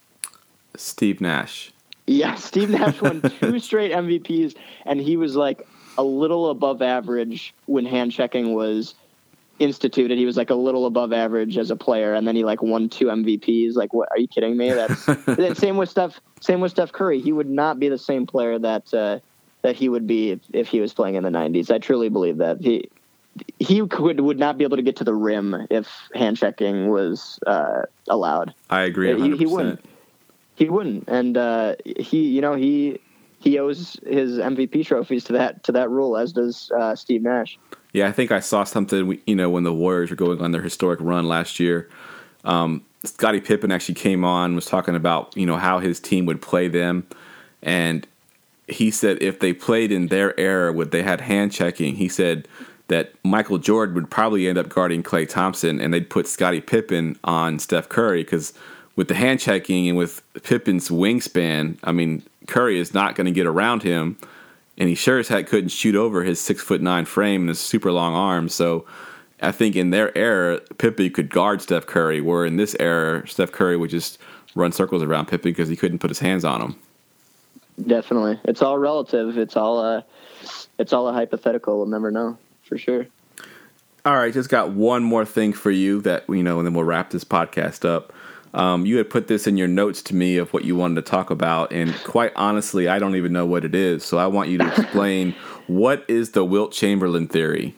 Steve Nash. Yeah, Steve Nash won two straight M V Ps, and he was like a little above average when hand checking was instituted. He was like a little above average as a player, and then he like won two M V Ps. Like, what? Are you kidding me? That's same with Steph. Same with Steph Curry. He would not be the same player that uh, that he would be if, if he was playing in the nineties. I truly believe that he. He could would not be able to get to the rim if hand checking was uh, allowed. I agree. He, he wouldn't. He wouldn't, and uh, he, you know, he he owes his M V P trophies to that to that rule, as does uh, Steve Nash. Yeah, I think I saw something. You know, when the Warriors were going on their historic run last year, um, Scottie Pippen actually came on, was talking about you know how his team would play them, and he said if they played in their era, would they had hand checking? He said that Michael Jordan would probably end up guarding Klay Thompson, and they'd put Scottie Pippen on Steph Curry because with the hand checking and with Pippen's wingspan, I mean, Curry is not going to get around him, and he sure as heck couldn't shoot over his six foot nine frame and his super long arms. So I think in their era, Pippen could guard Steph Curry, where in this era, Steph Curry would just run circles around Pippen because he couldn't put his hands on him. Definitely, it's all relative. It's all uh, it's all a hypothetical. We'll never know. For sure. All right, just got one more thing for you that, you know, and then we'll wrap this podcast up. Um, you had put this in your notes to me of what you wanted to talk about, and quite honestly, I don't even know what it is. So I want you to explain what is the Wilt Chamberlain theory.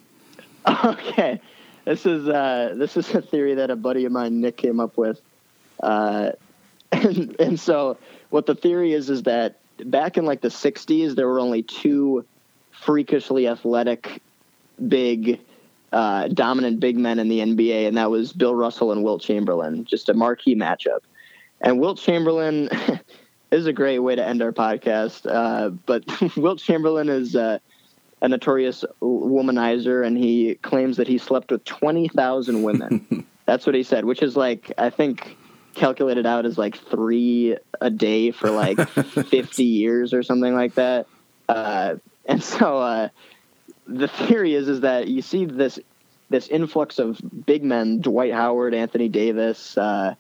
Okay, this is uh, this is a theory that a buddy of mine, Nick, came up with, uh, and and so what the theory is is that back in like the sixties, there were only two freakishly athletic big, uh, dominant big men in the N B A, and that was Bill Russell and Wilt Chamberlain, just a marquee matchup. And Wilt Chamberlain is a great way to end our podcast, uh, but Wilt Chamberlain is uh, a notorious womanizer, and he claims that he slept with twenty thousand women. That's what he said, which is like, I think, calculated out as like three a day for like fifty years or something like that. Uh, and so... Uh, The theory is is that you see this this influx of big men, Dwight Howard, Anthony Davis, uh,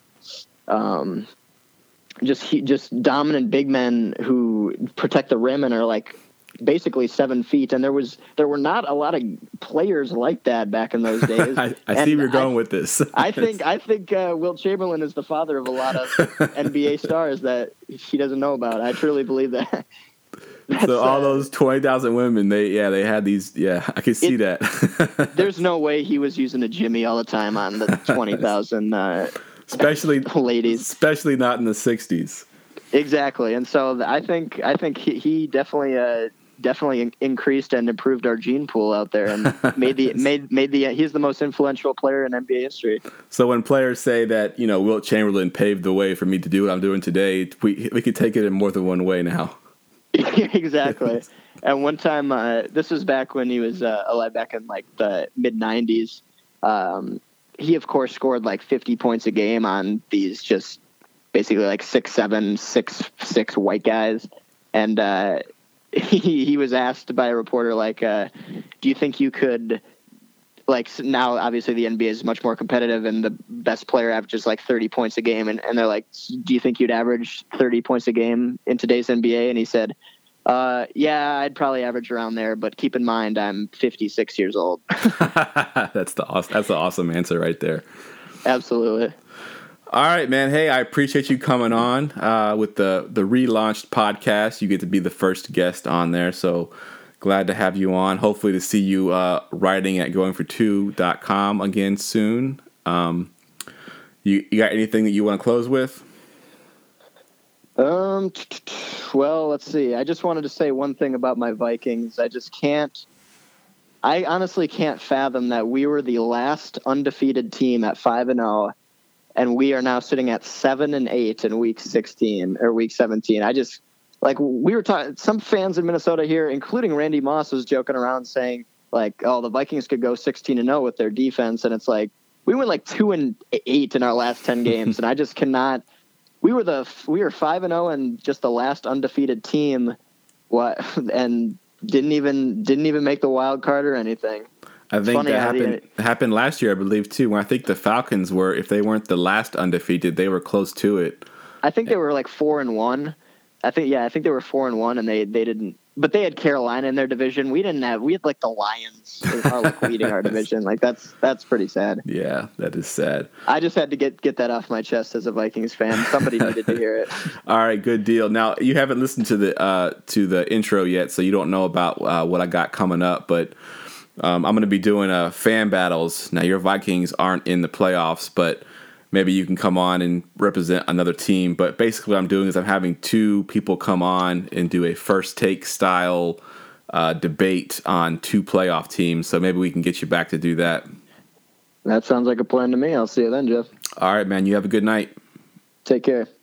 um, just he, just dominant big men who protect the rim and are like basically seven feet. And there was there were not a lot of players like that back in those days. I, I see where you're going I, with this. I think I think uh, Wilt Chamberlain is the father of a lot of N B A stars that he doesn't know about. I truly believe that. That's, so all uh, those twenty thousand women, they yeah, they had these. Yeah, I can see it, that. There's no way he was using a Jimmy all the time on the twenty thousand uh, especially ladies, especially not in the sixties. Exactly, and so I think I think he, he definitely uh, definitely increased and improved our gene pool out there, and made the made made the he's the most influential player in N B A history. So when players say that, you know, Wilt Chamberlain paved the way for me to do what I'm doing today, we we could take it in more than one way now. Exactly. And one time, uh, this was back when he was uh, alive, back in like the mid nineties. Um, he, of course, scored like fifty points a game on these just basically like six, seven, six, six white guys. And uh, he he was asked by a reporter, like, uh, do you think you could, like, now obviously the N B A is much more competitive and the best player averages like thirty points a game. And, and they're like, do you think you'd average thirty points a game in today's N B A? And he said, uh, yeah, I'd probably average around there, but keep in mind, I'm fifty-six years old. That's the awesome, that's the awesome answer right there. Absolutely. All right, man. Hey, I appreciate you coming on uh, with the, the relaunched podcast. You get to be the first guest on there. So glad to have you on. Hopefully to see you uh, writing at going for two dot com again soon. Um, you, you got anything that you want to close with? Um. Well, let's see. I just wanted to say one thing about my Vikings. I just can't. I honestly can't fathom that we were the last undefeated team at five and zero, and we are now sitting at seven and eight in week sixteen or week seventeen. I just like we were talking. Some fans in Minnesota here, including Randy Moss, was joking around saying like, "Oh, the Vikings could go sixteen and zero with their defense," and it's like we went like two and eight in our last ten games, and I just cannot. We were the we were five and zero and just the last undefeated team, what and didn't even didn't even make the wild card or anything. I think that happened the, happened last year, I believe, too, when I think the Falcons were, if they weren't the last undefeated, they were close to it. I think they were like four and one. I think, yeah, I think they were four and one, and they, they didn't. But they had Carolina in their division. We didn't have. We had like the Lions are like leading our division. Like that's that's pretty sad. Yeah, that is sad. I just had to get get that off my chest as a Vikings fan. Somebody needed to hear it. All right, good deal. Now you haven't listened to the uh, to the intro yet, so you don't know about uh, what I got coming up, but. Um, I'm going to be doing uh, fan battles. Now, your Vikings aren't in the playoffs, but maybe you can come on and represent another team. But basically what I'm doing is I'm having two people come on and do a first take style uh, debate on two playoff teams. So maybe we can get you back to do that. That sounds like a plan to me. I'll see you then, Jeff. All right, man. You have a good night. Take care.